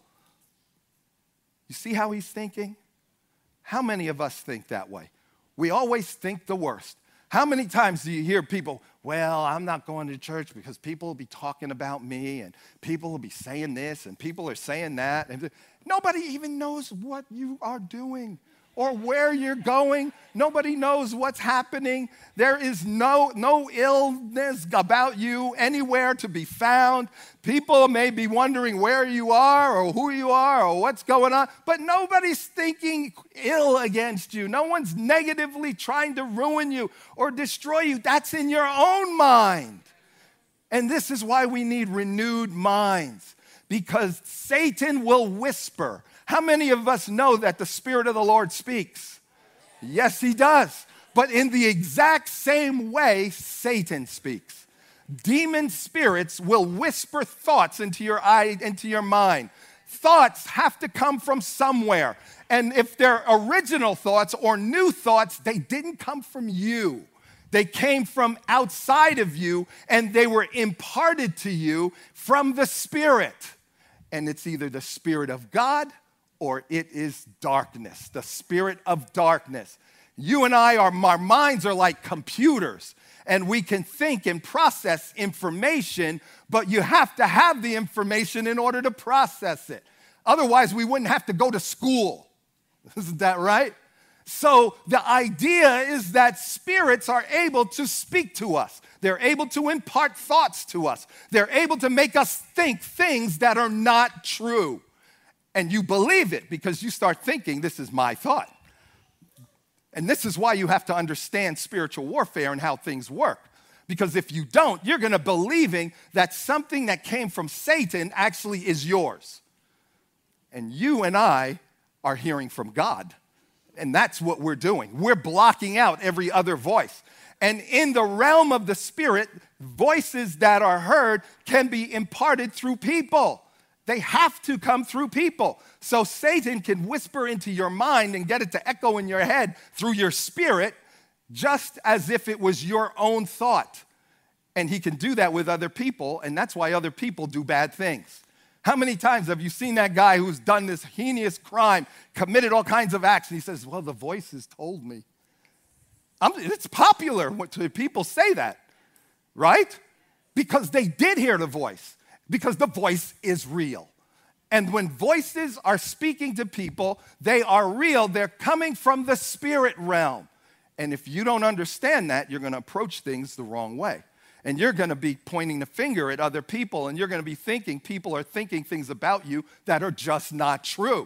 You see how he's thinking? How many of us think that way? We always think the worst. How many times do you hear people, well, I'm not going to church because people will be talking about me and people will be saying this and people are saying that. And nobody even knows what you are doing or where you're going. Nobody knows what's happening. There is no illness about you anywhere to be found. People may be wondering where you are or who you are or what's going on, but nobody's thinking ill against you. No one's negatively trying to ruin you or destroy you. That's in your own mind. And this is why we need renewed minds, because Satan will whisper. How many of us know that the Spirit of the Lord speaks? Yes, he does. But in the exact same way, Satan speaks. Demon spirits will whisper thoughts into your mind. Thoughts have to come from somewhere. And if they're original thoughts or new thoughts, they didn't come from you. They came from outside of you, and they were imparted to you from the Spirit. And it's either the Spirit of God or it is darkness, the spirit of darkness. You and I, our minds are like computers, and we can think and process information, but you have to have the information in order to process it. Otherwise, we wouldn't have to go to school. Isn't that right? So the idea is that spirits are able to speak to us. They're able to impart thoughts to us. They're able to make us think things that are not true. And you believe it because you start thinking, this is my thought. And this is why you have to understand spiritual warfare and how things work. Because if you don't, you're going to believing that something that came from Satan actually is yours. And you and I are hearing from God. And that's what we're doing. We're blocking out every other voice. And in the realm of the spirit, voices that are heard can be imparted through people. They have to come through people. So Satan can whisper into your mind and get it to echo in your head through your spirit, just as if it was your own thought. And he can do that with other people, and that's why other people do bad things. How many times have you seen that guy who's done this heinous crime, committed all kinds of acts, and he says, well, the voices told me. It's popular when people say that, right? Because they did hear the voice, because the voice is real. And when voices are speaking to people, they are real. They're coming from the spirit realm. And if you don't understand that, you're going to approach things the wrong way. And you're going to be pointing the finger at other people, and you're going to be thinking people are thinking things about you that are just not true.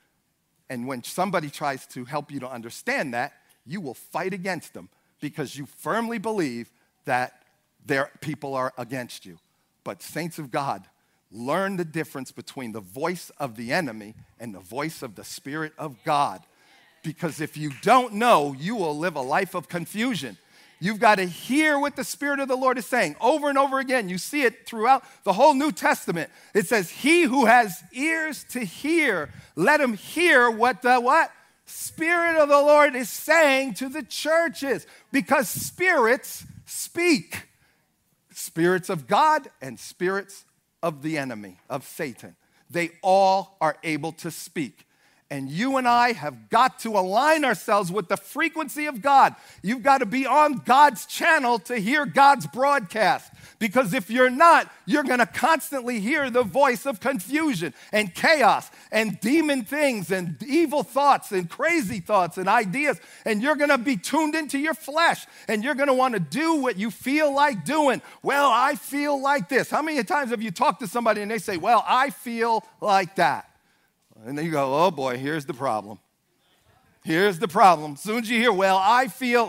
And when somebody tries to help you to understand that, you will fight against them because you firmly believe that their people are against you. But saints of God, learn the difference between the voice of the enemy and the voice of the Spirit of God. Because if you don't know, you will live a life of confusion. You've got to hear what the Spirit of the Lord is saying over and over again. You see it throughout the whole New Testament. It says, he who has ears to hear, let him hear what the what? Spirit of the Lord is saying to the churches. Because spirits speak. Spirits of God and spirits of the enemy, of Satan. They all are able to speak. And you and I have got to align ourselves with the frequency of God. You've got to be on God's channel to hear God's broadcast. Because if you're not, you're going to constantly hear the voice of confusion and chaos and demon things and evil thoughts and crazy thoughts and ideas. And you're going to be tuned into your flesh. And you're going to want to do what you feel like doing. Well, I feel like this. How many times have you talked to somebody and they say, well, I feel like that? And then you go, oh boy, here's the problem. Here's the problem. As soon as you hear, well, I feel,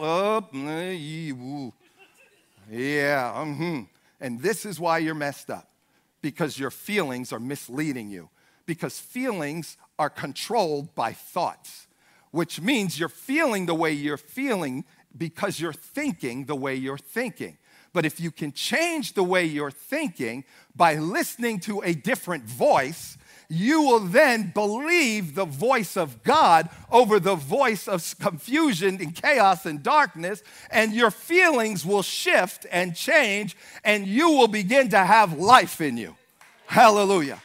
And this is why you're messed up. Because your feelings are misleading you. Because feelings are controlled by thoughts. Which means you're feeling the way you're feeling because you're thinking the way you're thinking. But if you can change the way you're thinking by listening to a different voice, you will then believe the voice of God over the voice of confusion and chaos and darkness, and your feelings will shift and change, and you will begin to have life in you. Hallelujah.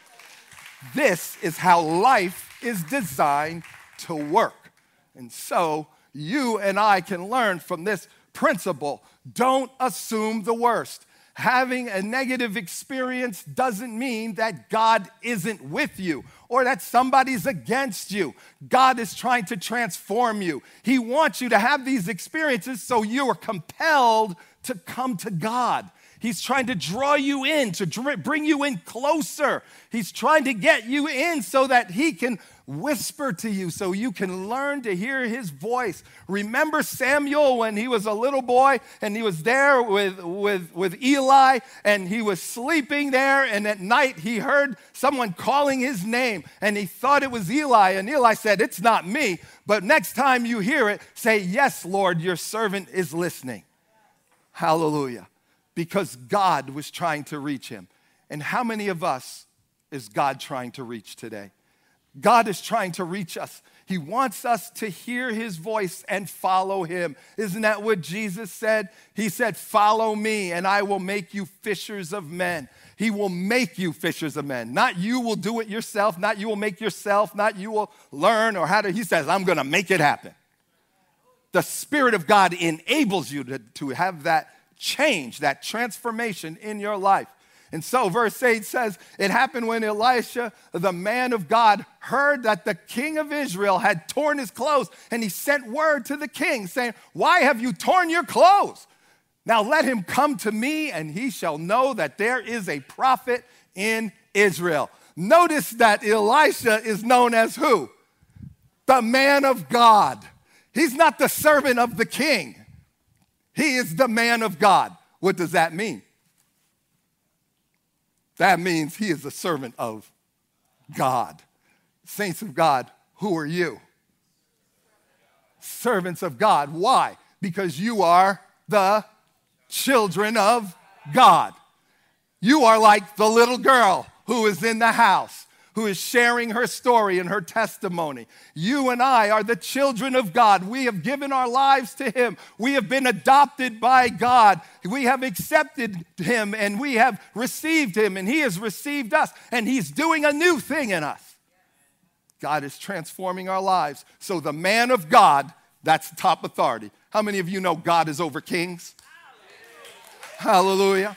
This is how life is designed to work. And so you and I can learn from this principle. Don't assume the worst. Having a negative experience doesn't mean that God isn't with you or that somebody's against you. God is trying to transform you. He wants you to have these experiences so you are compelled to come to God. He's trying to draw you in, to bring you in closer. He's trying to get you in so that he can whisper to you, so you can learn to hear his voice. Remember Samuel when he was a little boy and he was there with Eli and he was sleeping there, and at night he heard someone calling his name and he thought it was Eli, and Eli said, it's not me, but next time you hear it, say, yes, Lord, your servant is listening. Hallelujah. Because God was trying to reach him. And how many of us is God trying to reach today? God is trying to reach us. He wants us to hear his voice and follow him. Isn't that what Jesus said? He said, follow me and I will make you fishers of men. He will make you fishers of men. Not you will do it yourself, not you will make yourself, not you will learn or how to. He says, I'm going to make it happen. The Spirit of God enables you to have that change, that transformation in your life. And so verse 8 says, it happened when Elisha, the man of God, heard that the king of Israel had torn his clothes, and he sent word to the king saying, why have you torn your clothes? Now let him come to me, and he shall know that there is a prophet in Israel. Notice that Elisha is known as who? The man of God. He's not the servant of the king. He is the man of God. What does that mean? That means he is a servant of God. Saints of God, who are you? Servants of God. Why? Because you are the children of God. You are like the little girl who is in the house, who is sharing her story and her testimony. You and I are the children of God. We have given our lives to him. We have been adopted by God. We have accepted him and we have received him and he has received us and he's doing a new thing in us. God is transforming our lives. So the man of God, that's top authority. How many of you know God is over kings? Hallelujah.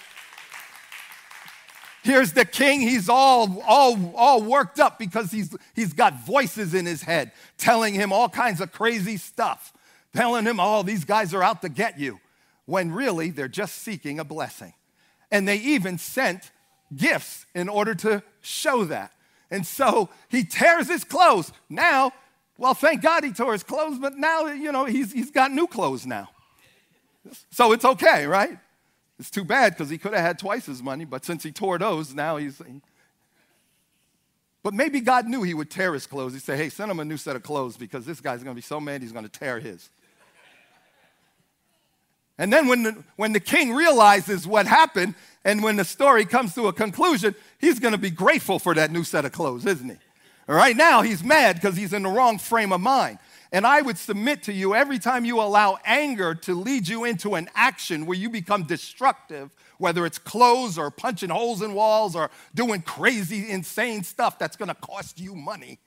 Here's the king. He's all worked up because he's got voices in his head telling him all kinds of crazy stuff, telling him, oh, these guys are out to get you, when really they're just seeking a blessing. And they even sent gifts in order to show that. And so he tears his clothes. Now, well, thank God he tore his clothes, but now, he's got new clothes now. So it's okay, right? It's too bad because he could have had twice his money, but since he tore those, now But maybe God knew he would tear his clothes. He said, hey, send him a new set of clothes because this guy's going to be so mad he's going to tear his. And then when the king realizes what happened and when the story comes to a conclusion, he's going to be grateful for that new set of clothes, isn't he? Right now, he's mad because he's in the wrong frame of mind. And I would submit to you, every time you allow anger to lead you into an action where you become destructive, whether it's clothes or punching holes in walls or doing crazy, insane stuff that's going to cost you money,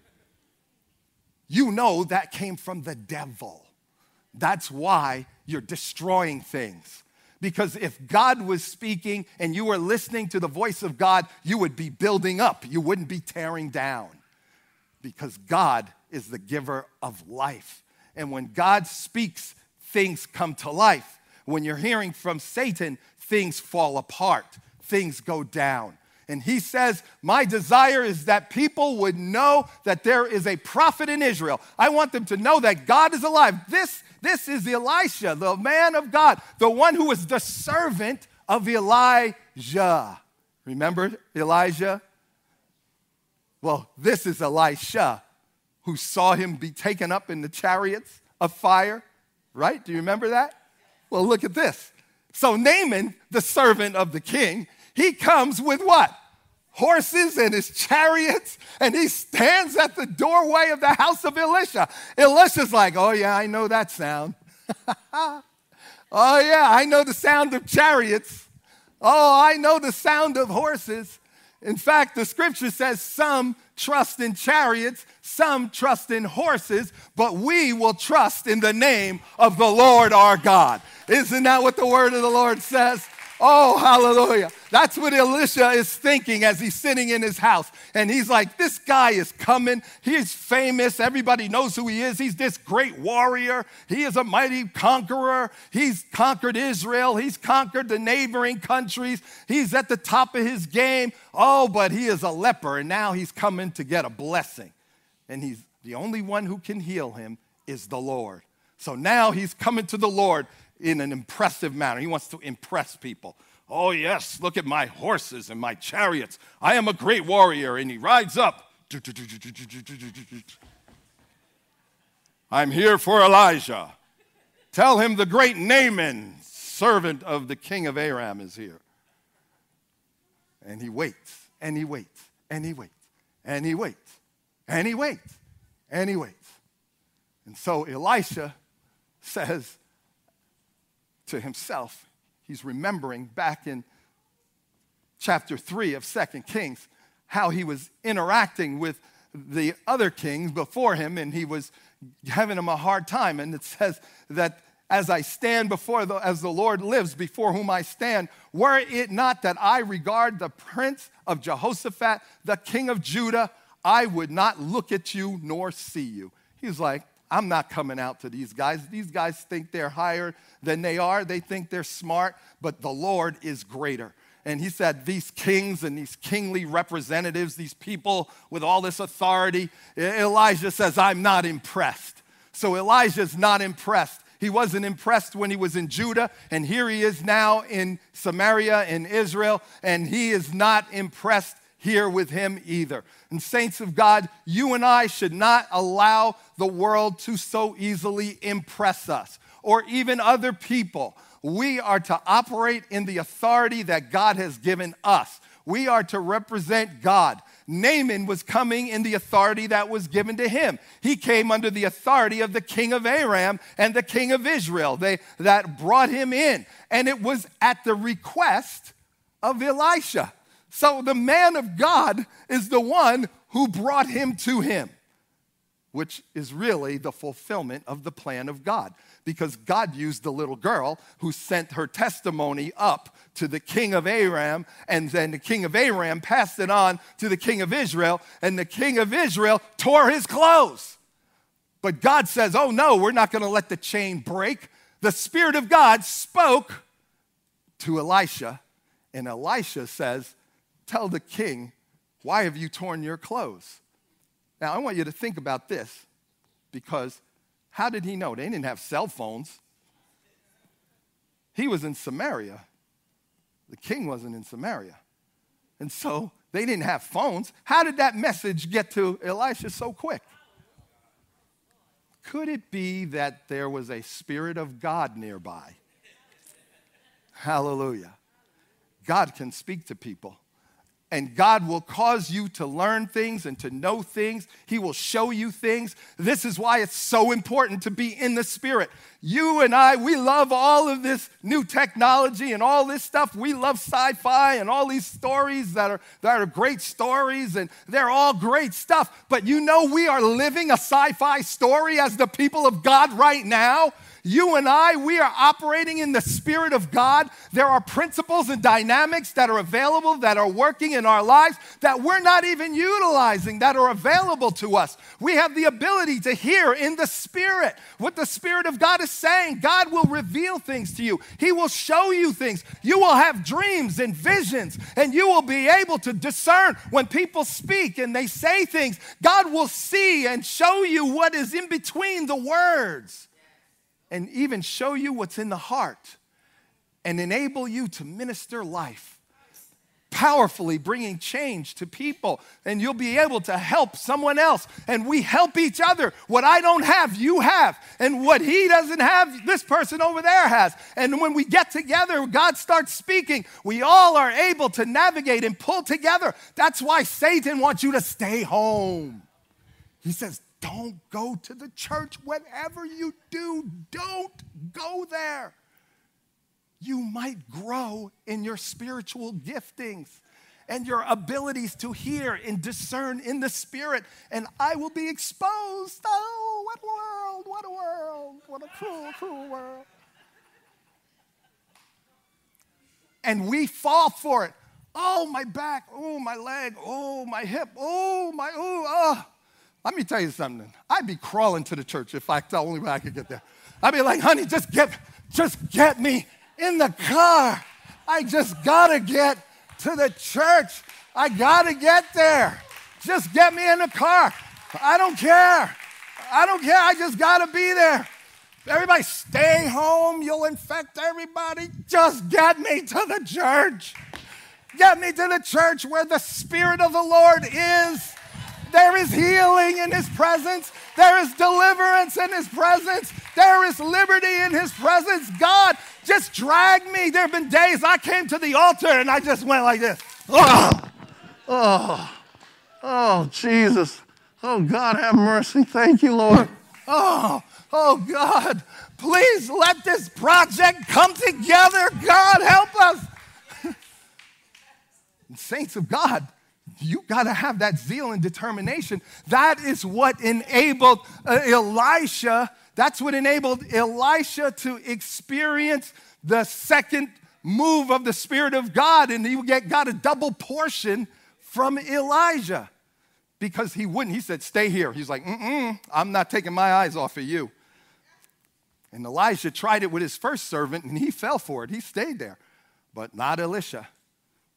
you know that came from the devil. That's why you're destroying things. Because if God was speaking and you were listening to the voice of God, you would be building up. You wouldn't be tearing down. Because God is the giver of life. And when God speaks, things come to life. When you're hearing from Satan, things fall apart. Things go down. And he says, my desire is that people would know that there is a prophet in Israel. I want them to know that God is alive. This is Elisha, the man of God, the one who was the servant of Elijah. Remember Elijah? Well, this is Elisha, who saw him be taken up in the chariots of fire, right? Do you remember that? Well, look at this. So Naaman, the servant of the king, he comes with what? Horses and his chariots, and he stands at the doorway of the house of Elisha. Elisha's like, oh yeah, I know that sound. Oh yeah, I know the sound of chariots. Oh, I know the sound of horses. In fact, the scripture says some trust in chariots, some trust in horses, but we will trust in the name of the Lord our God. Isn't that what the word of the Lord says? Oh, hallelujah. That's what Elisha is thinking as he's sitting in his house. And he's like, this guy is coming. He's famous. Everybody knows who he is. He's this great warrior. He is a mighty conqueror. He's conquered Israel. He's conquered the neighboring countries. He's at the top of his game. Oh, but he is a leper, and now he's coming to get a blessing. And he's the only one who can heal him is the Lord. So now he's coming to the Lord in an impressive manner. He wants to impress people. Oh, yes, look at my horses and my chariots. I am a great warrior. And he rides up. I'm here for Elijah. Tell him the great Naaman, servant of the king of Aram, is here. And he waits, and he waits, and he waits, and he waits, and he waits, and he waits. And so Elisha says to himself, he's remembering back in chapter 3 of 2 Kings, how he was interacting with the other kings before him, and he was having him a hard time. And it says that as I stand as the Lord lives before whom I stand, were it not that I regard the prince of Jehoshaphat, the king of Judah, I would not look at you nor see you. He's like, I'm not coming out to these guys. These guys think they're higher than they are. They think they're smart, but the Lord is greater. And he said, these kings and these kingly representatives, these people with all this authority, Elijah says, I'm not impressed. So Elijah's not impressed. He wasn't impressed when he was in Judah, and here he is now in Samaria, in Israel, and he is not impressed here with him either. And saints of God, you and I should not allow the world to so easily impress us, or even other people. We are to operate in the authority that God has given us. We are to represent God. Naaman was coming in the authority that was given to him. He came under the authority of the king of Aram and the king of Israel that brought him in. And it was at the request of Elisha. So the man of God is the one who brought him to him, which is really the fulfillment of the plan of God. Because God used the little girl who sent her testimony up to the king of Aram, and then the king of Aram passed it on to the king of Israel, and the king of Israel tore his clothes. But God says, oh no, we're not going to let the chain break. The Spirit of God spoke to Elisha, and Elisha says, tell the king, why have you torn your clothes? Now, I want you to think about this, because how did he know? They didn't have cell phones. He was in Samaria. The king wasn't in Samaria. And so they didn't have phones. How did that message get to Elisha so quick? Could it be that there was a Spirit of God nearby? Hallelujah. God can speak to people. And God will cause you to learn things and to know things. He will show you things. This is why it's so important to be in the Spirit. You and I, we love all of this new technology and all this stuff. We love sci-fi and all these stories that are great stories, and they're all great stuff. But you know we are living a sci-fi story as the people of God right now. You and I, we are operating in the Spirit of God. There are principles and dynamics that are available, that are working in our lives, that we're not even utilizing, that are available to us. We have the ability to hear in the Spirit what the Spirit of God is saying. God will reveal things to you. He will show you things. You will have dreams and visions, and you will be able to discern when people speak and they say things. God will see and show you what is in between the words, and even show you what's in the heart, and enable you to minister life, powerfully bringing change to people, and you'll be able to help someone else. And we help each other. What I don't have, you have. And what he doesn't have, this person over there has. And when we get together, God starts speaking. We all are able to navigate and pull together. That's why Satan wants you to stay home. He says, don't go to the church. Whatever you do, don't go there. You might grow in your spiritual giftings and your abilities to hear and discern in the Spirit, and I will be exposed. Oh, what world, what a world, what a cruel, cruel world. And we fall for it. Oh, my back, oh, my leg, oh, my hip, oh. Let me tell you something. I'd be crawling to the church if only way I could get there. I'd be like, honey, just get me in the car. I just gotta get to the church. I gotta get there. Just get me in the car. I don't care. I just gotta be there. Everybody stay home. You'll infect everybody. Just get me to the church. Get me to the church where the Spirit of the Lord is. There is healing in His presence. There is deliverance in His presence. There is liberty in His presence. God, just drag me. There have been days I came to the altar and I just went like this. Oh, Jesus. Oh, God, have mercy. Thank you, Lord. Oh, God, please let this project come together. God, help us. Saints of God, you got to have that zeal and determination. That is what enabled Elisha. That's what enabled Elisha to experience the second move of the Spirit of God, and he got a double portion from Elijah, because he wouldn't. He said, "Stay here." He's like, "I'm not taking my eyes off of you." And Elijah tried it with his first servant, and he fell for it. He stayed there, but not Elisha.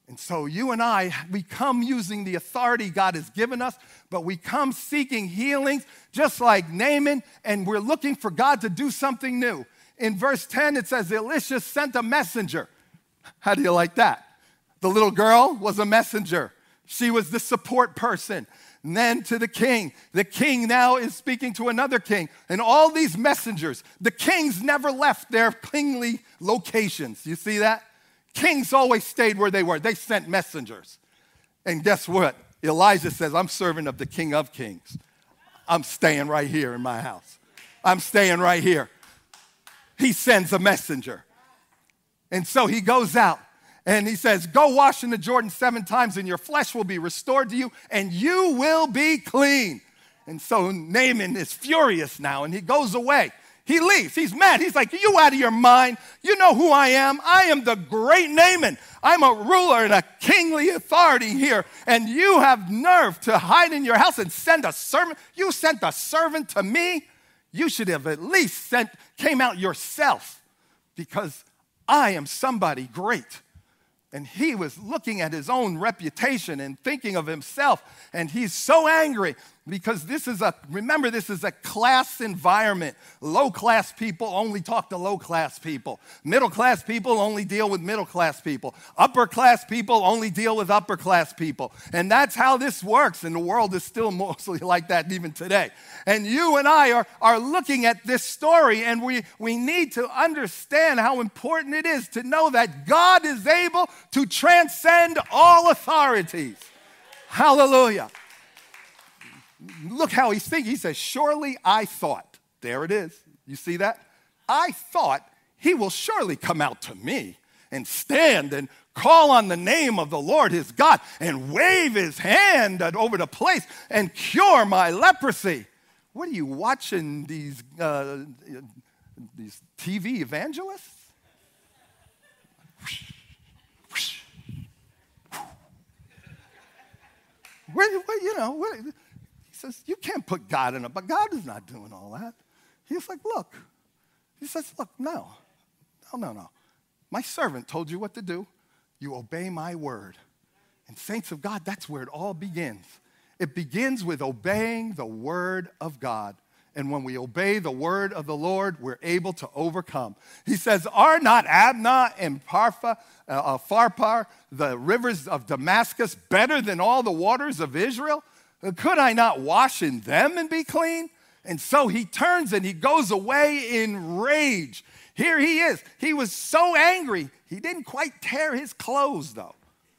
And so you and I, we come using the authority God has given us, but we come seeking healings just like Naaman, and we're looking for God to do something new. In verse 10, it says, Elisha sent a messenger. How do you like that? The little girl was a messenger. She was the support person. And then to the king. The king now is speaking to another king. And all these messengers, the kings never left their kingly locations. You see that? Kings always stayed where they were. They sent messengers. And guess what? Elijah says, I'm servant of the King of Kings. I'm staying right here in my house. I'm staying right here. He sends a messenger. And so he goes out and he says, go wash in the Jordan 7 times and your flesh will be restored to you and you will be clean. And so Naaman is furious now and he goes away. He leaves. He's mad. He's like, you out of your mind. You know who I am. I am the great Naaman. I'm a ruler and a kingly authority here. And you have nerve to hide in your house and send a servant. You sent a servant to me. You should have at least came out yourself because I am somebody great. And he was looking at his own reputation and thinking of himself. And he's so angry because this is a class environment. Low-class people only talk to low-class people. Middle-class people only deal with middle-class people. Upper-class people only deal with upper-class people. And that's how this works. And the world is still mostly like that even today. And you and I are looking at this story, and we need to understand how important it is to know that God is able to transcend all authorities. Hallelujah. Look how he's thinking. He says, surely I thought. There it is. You see that? I thought he will surely come out to me and stand and call on the name of the Lord his God and wave his hand over the place and cure my leprosy. What are you watching, these TV evangelists? He says, you can't put God in it, but God is not doing all that. He's like, look. He says, look, no. My servant told you what to do. You obey my word. And saints of God, that's where it all begins. It begins with obeying the word of God. And when we obey the word of the Lord, we're able to overcome. He says, are not Abna and Pharpar, the rivers of Damascus, better than all the waters of Israel? Could I not wash in them and be clean? And so he turns and he goes away in rage. Here he is. He was so angry. He didn't quite tear his clothes, though.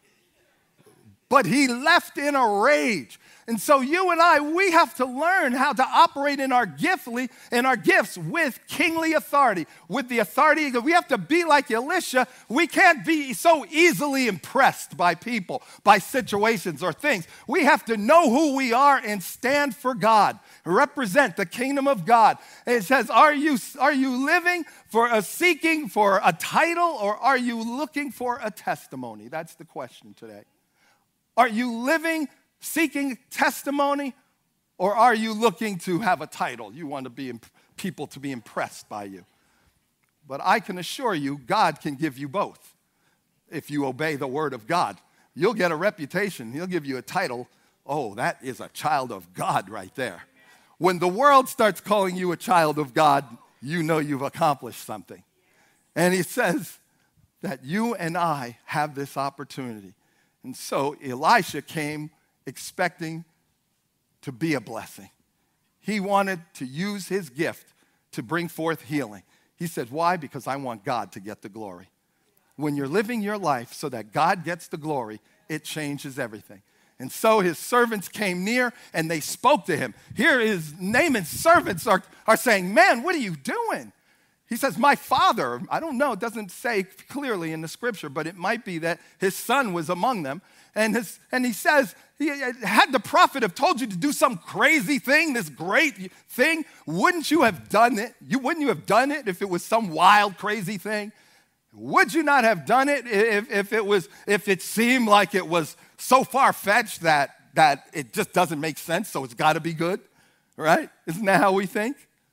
But he left in a rage. And so you and I, we have to learn how to operate in our gifts with kingly authority, with the authority. We have to be like Elisha. We can't be so easily impressed by people, by situations or things. We have to know who we are and stand for God, represent the kingdom of God. And it says, are you living seeking for a title, or are you looking for a testimony? That's the question today. Are you living seeking testimony, or are you looking to have a title? You want people to be impressed by you. But I can assure you, God can give you both. If you obey the word of God, you'll get a reputation. He'll give you a title. Oh, that is a child of God right there. When the world starts calling you a child of God, you know you've accomplished something. And he says that you and I have this opportunity. And so Elisha came expecting to be a blessing. He wanted to use his gift to bring forth healing. He said, why? Because I want God to get the glory. When you're living your life so that God gets the glory, it changes everything. And so his servants came near and they spoke to him. Here is Naaman's servants are saying, man, what are you doing? He says, my father, I don't know, it doesn't say clearly in the scripture, but it might be that his son was among them. And he says, had the prophet have told you to do some crazy thing, this great thing, wouldn't you have done it? Wouldn't you have done it if it was some wild, crazy thing? Would you not have done it if it seemed like it was so far-fetched that it just doesn't make sense, so it's got to be good, right? Isn't that how we think?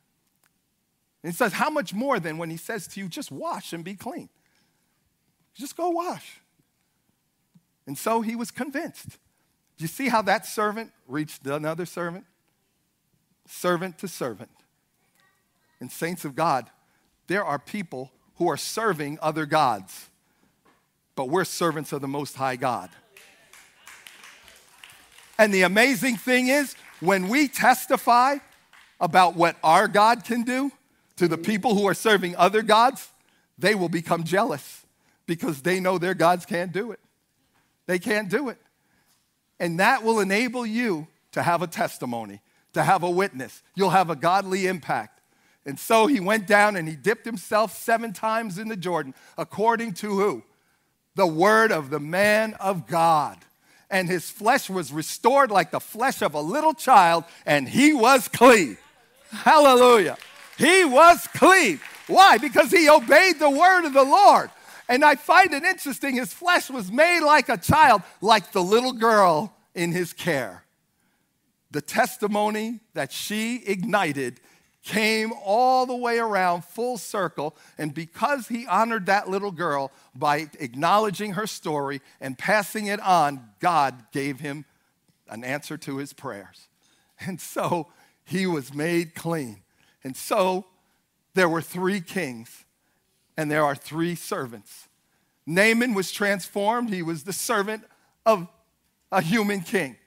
And he says, how much more than when he says to you, just wash and be clean. Just go wash. And so he was convinced. Do you see how that servant reached another servant? Servant to servant. And saints of God, there are people who are serving other gods, but we're servants of the Most High God. And the amazing thing is, when we testify about what our God can do to the people who are serving other gods, they will become jealous because they know their gods can't do it. They can't do it. And that will enable you to have a testimony, to have a witness. You'll have a godly impact. And so he went down and he dipped himself 7 times in the Jordan, according to who? The word of the man of God. And his flesh was restored like the flesh of a little child, and he was clean. Hallelujah. He was clean. Why? Because he obeyed the word of the Lord. And I find it interesting, his flesh was made like a child, like the little girl in his care. The testimony that she ignited came all the way around full circle, and because he honored that little girl by acknowledging her story and passing it on, God gave him an answer to his prayers. And so he was made clean. And so there were 3 kings, and there are 3 servants. Naaman was transformed. He was the servant of a human king,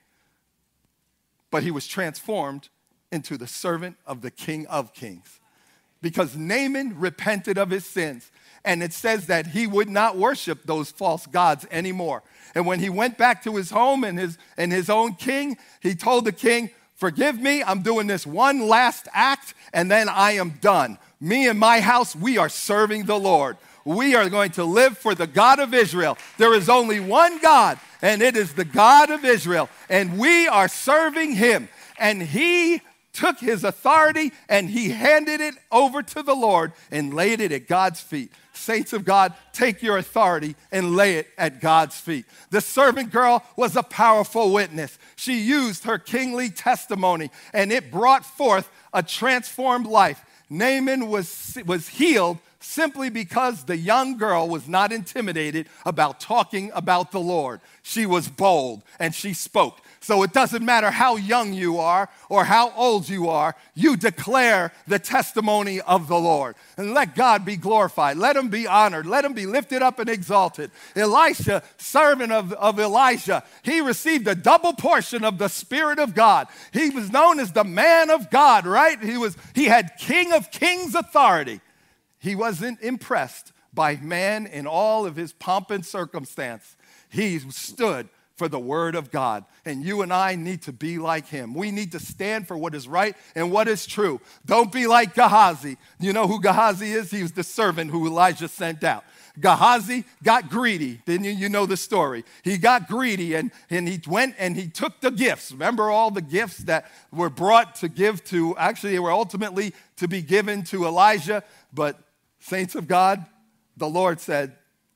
but he was transformed into the servant of the King of Kings. Because Naaman repented of his sins. And it says that he would not worship those false gods anymore. And when he went back to his home and his own king, he told the king, forgive me, I'm doing this one last act, and then I am done. Me and my house, we are serving the Lord. We are going to live for the God of Israel. There is only one God, and it is the God of Israel. And we are serving him. And he took his authority and he handed it over to the Lord and laid it at God's feet. Saints of God, take your authority and lay it at God's feet. The servant girl was a powerful witness. She used her kingly testimony and it brought forth a transformed life. Naaman was healed simply because the young girl was not intimidated about talking about the Lord. She was bold and she spoke. So it doesn't matter how young you are or how old you are, you declare the testimony of the Lord. And let God be glorified. Let him be honored. Let him be lifted up and exalted. Elisha, servant of Elijah, he received a double portion of the Spirit of God. He was known as the man of God, right? He had King of Kings authority. He wasn't impressed by man in all of his pomp and circumstance. He stood for the word of God. And you and I need to be like him. We need to stand for what is right and what is true. Don't be like Gehazi. You know who Gehazi is? He was the servant who Elijah sent out. Gehazi got greedy. Didn't you? You know the story. He got greedy and he went and he took the gifts. Remember all the gifts that were brought to give to, actually they were ultimately to be given to Elijah. But saints of God, the Lord said,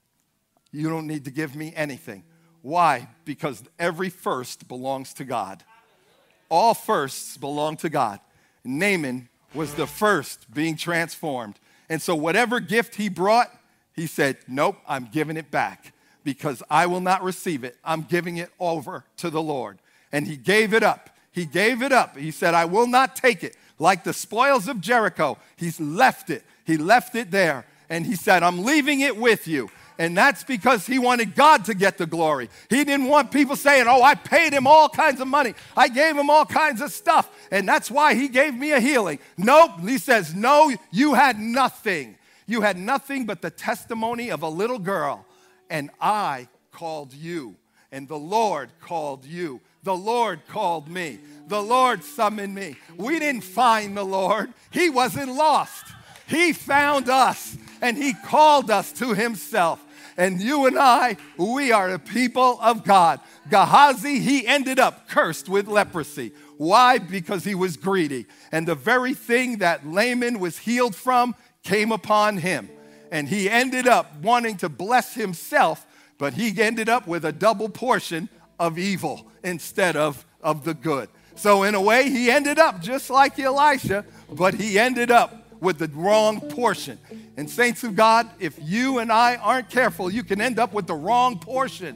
you don't need to give me anything. Why? Because every first belongs to God. All firsts belong to God. Naaman was the first being transformed. And so whatever gift he brought, he said, nope, I'm giving it back because I will not receive it. I'm giving it over to the Lord. And he gave it up. He gave it up. He said, I will not take it. Like the spoils of Jericho, he's left it. He left it there. And he said, I'm leaving it with you. And that's because he wanted God to get the glory. He didn't want people saying, oh, I paid him all kinds of money. I gave him all kinds of stuff. And that's why he gave me a healing. Nope. He says, no, you had nothing. You had nothing but the testimony of a little girl. And I called you. And the Lord called you. The Lord called me. The Lord summoned me. We didn't find the Lord. He wasn't lost. He found us. And he called us to himself. And you and I, we are the people of God. Gehazi, he ended up cursed with leprosy. Why? Because he was greedy. And the very thing that Naaman was healed from came upon him. And he ended up wanting to bless himself, but he ended up with a double portion of evil instead of the good. So in a way, he ended up just like Elisha, but he ended up with the wrong portion. And saints of God, if you and I aren't careful, you can end up with the wrong portion.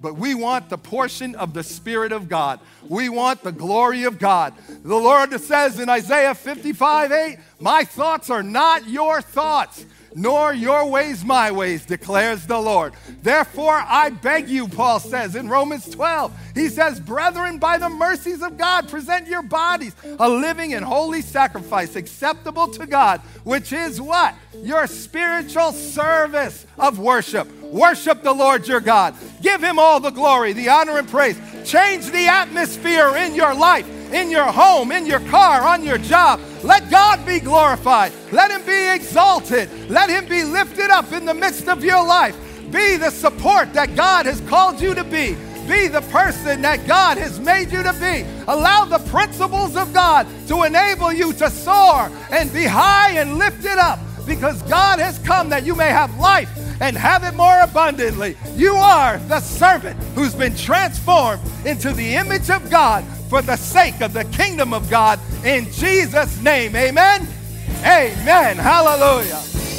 but we want the portion of the Spirit of God. We want the glory of God. The Lord says in Isaiah 55:8, my thoughts are not your thoughts, nor your ways my ways, declares the Lord. Therefore, I beg you, Paul says in Romans 12. He says, brethren, by the mercies of God, present your bodies a living and holy sacrifice acceptable to God, which is what? Your spiritual service of worship. Worship the Lord your God. Give him all the glory, the honor, and praise. Change the atmosphere in your life, in your home, in your car, on your job. Let God be glorified. Let him be exalted. Let him be lifted up in the midst of your life. Be the support that God has called you to be. Be the person that God has made you to be. Allow the principles of God to enable you to soar and be high and lifted up, because God has come that you may have life and have it more abundantly. You are the servant who's been transformed into the image of God for the sake of the kingdom of God, in Jesus' name. Amen. Amen. Hallelujah.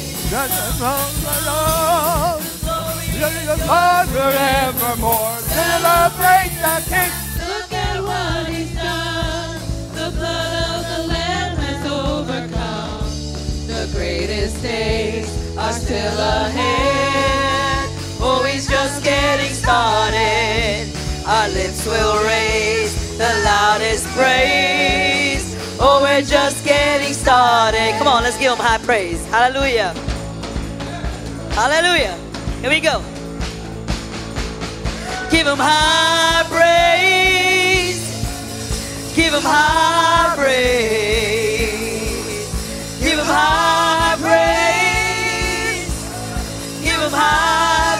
Forevermore. Celebrate the King. Look at what he's done. The blood of the Lamb has overcome. The greatest days are still ahead. Oh, he's just getting started. Our lips will raise the loudest praise. Oh, we're just getting started. Come on, let's give him high praise. Hallelujah. Hallelujah. Here we go. Give him high praise. Give him high praise. Give him high praise. Give him high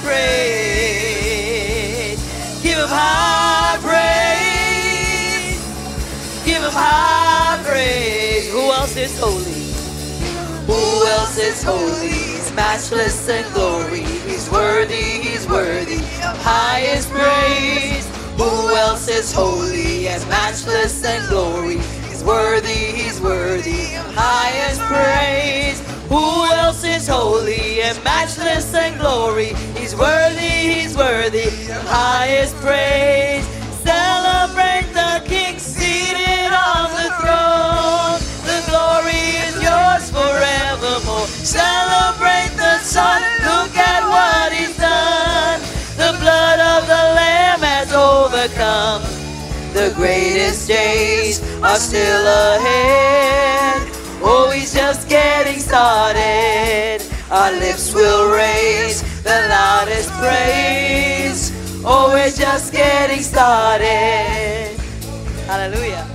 praise. Give him high praise. Give him high praise. Who else is holy? Who else is holy? He's matchless in glory. He's worthy of highest praise. Who else is holy and matchless in glory? He's worthy of highest praise. Who else is holy and matchless in glory? He's worthy of highest praise. Celebrate the King seated on the throne. The glory is yours forevermore. Celebrate the Son. Look at what he's done. The blood of the Lamb has overcome. The greatest days are still ahead. Oh, he's just getting started. Our lips will raise the loudest praise. Oh, we're just getting started. Hallelujah.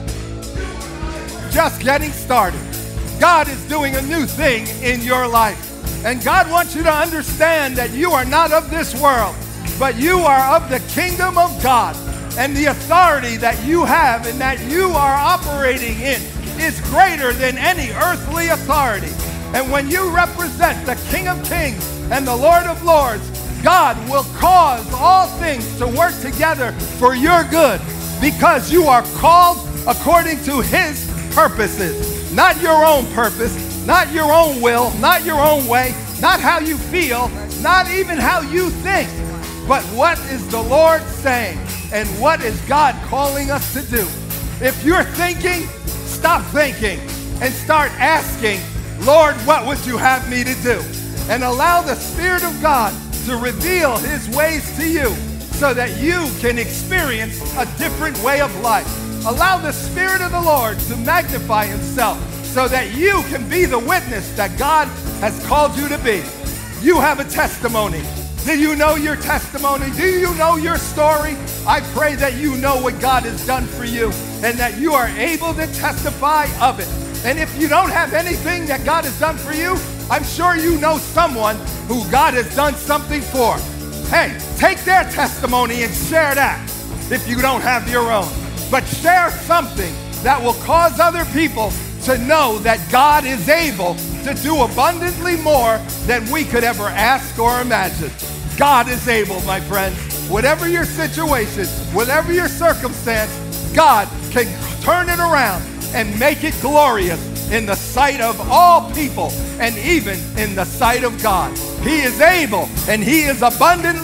Just getting started. God is doing a new thing in your life. And God wants you to understand that you are not of this world, but you are of the kingdom of God. And the authority that you have and that you are operating in is greater than any earthly authority. And when you represent the King of Kings and the Lord of Lords, God will cause all things to work together for your good, because you are called according to his purposes. Not your own purpose, not your own will, not your own way, not how you feel, not even how you think, but what is the Lord saying and what is God calling us to do. If you're thinking, stop thinking and start asking, Lord, what would you have me to do? And allow the Spirit of God to reveal his ways to you so that you can experience a different way of life. Allow the Spirit of the Lord to magnify himself so that you can be the witness that God has called you to be. You have a testimony. Do you know your testimony? Do you know your story? I pray that you know what God has done for you and that you are able to testify of it. And if you don't have anything that God has done for you, I'm sure you know someone who God has done something for. Hey, take their testimony and share that if you don't have your own. But share something that will cause other people to know that God is able to do abundantly more than we could ever ask or imagine. God is able, my friend. Whatever your situation, whatever your circumstance, God can turn it around and make it glorious in the sight of all people and even in the sight of God. He is able and he is abundantly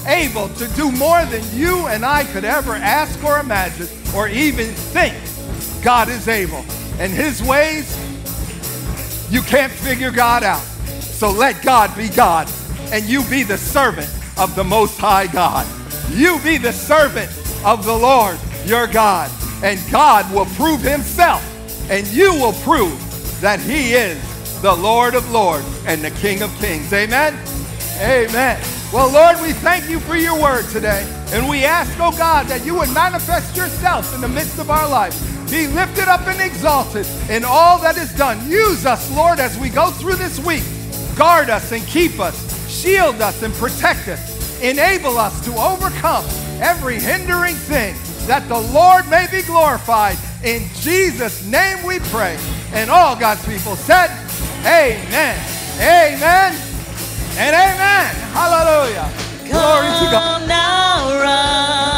able to do more than you and I could ever ask or imagine or even think. God is able. And his ways, you can't figure God out. So let God be God, and you be the servant of the Most High God. You be the servant of the Lord your God, and God will prove himself, and you will prove that he is the Lord of Lords and the King of Kings. Amen? Amen. Well, Lord, we thank you for your word today, and we ask, oh God, that you would manifest yourself in the midst of our life. Be lifted up and exalted in all that is done. Use us, Lord, as we go through this week. Guard us and keep us. Shield us and protect us. Enable us to overcome every hindering thing, that the Lord may be glorified. In Jesus' name we pray. And all God's people said, amen, amen, and amen. Hallelujah. Glory to God. Come now, run.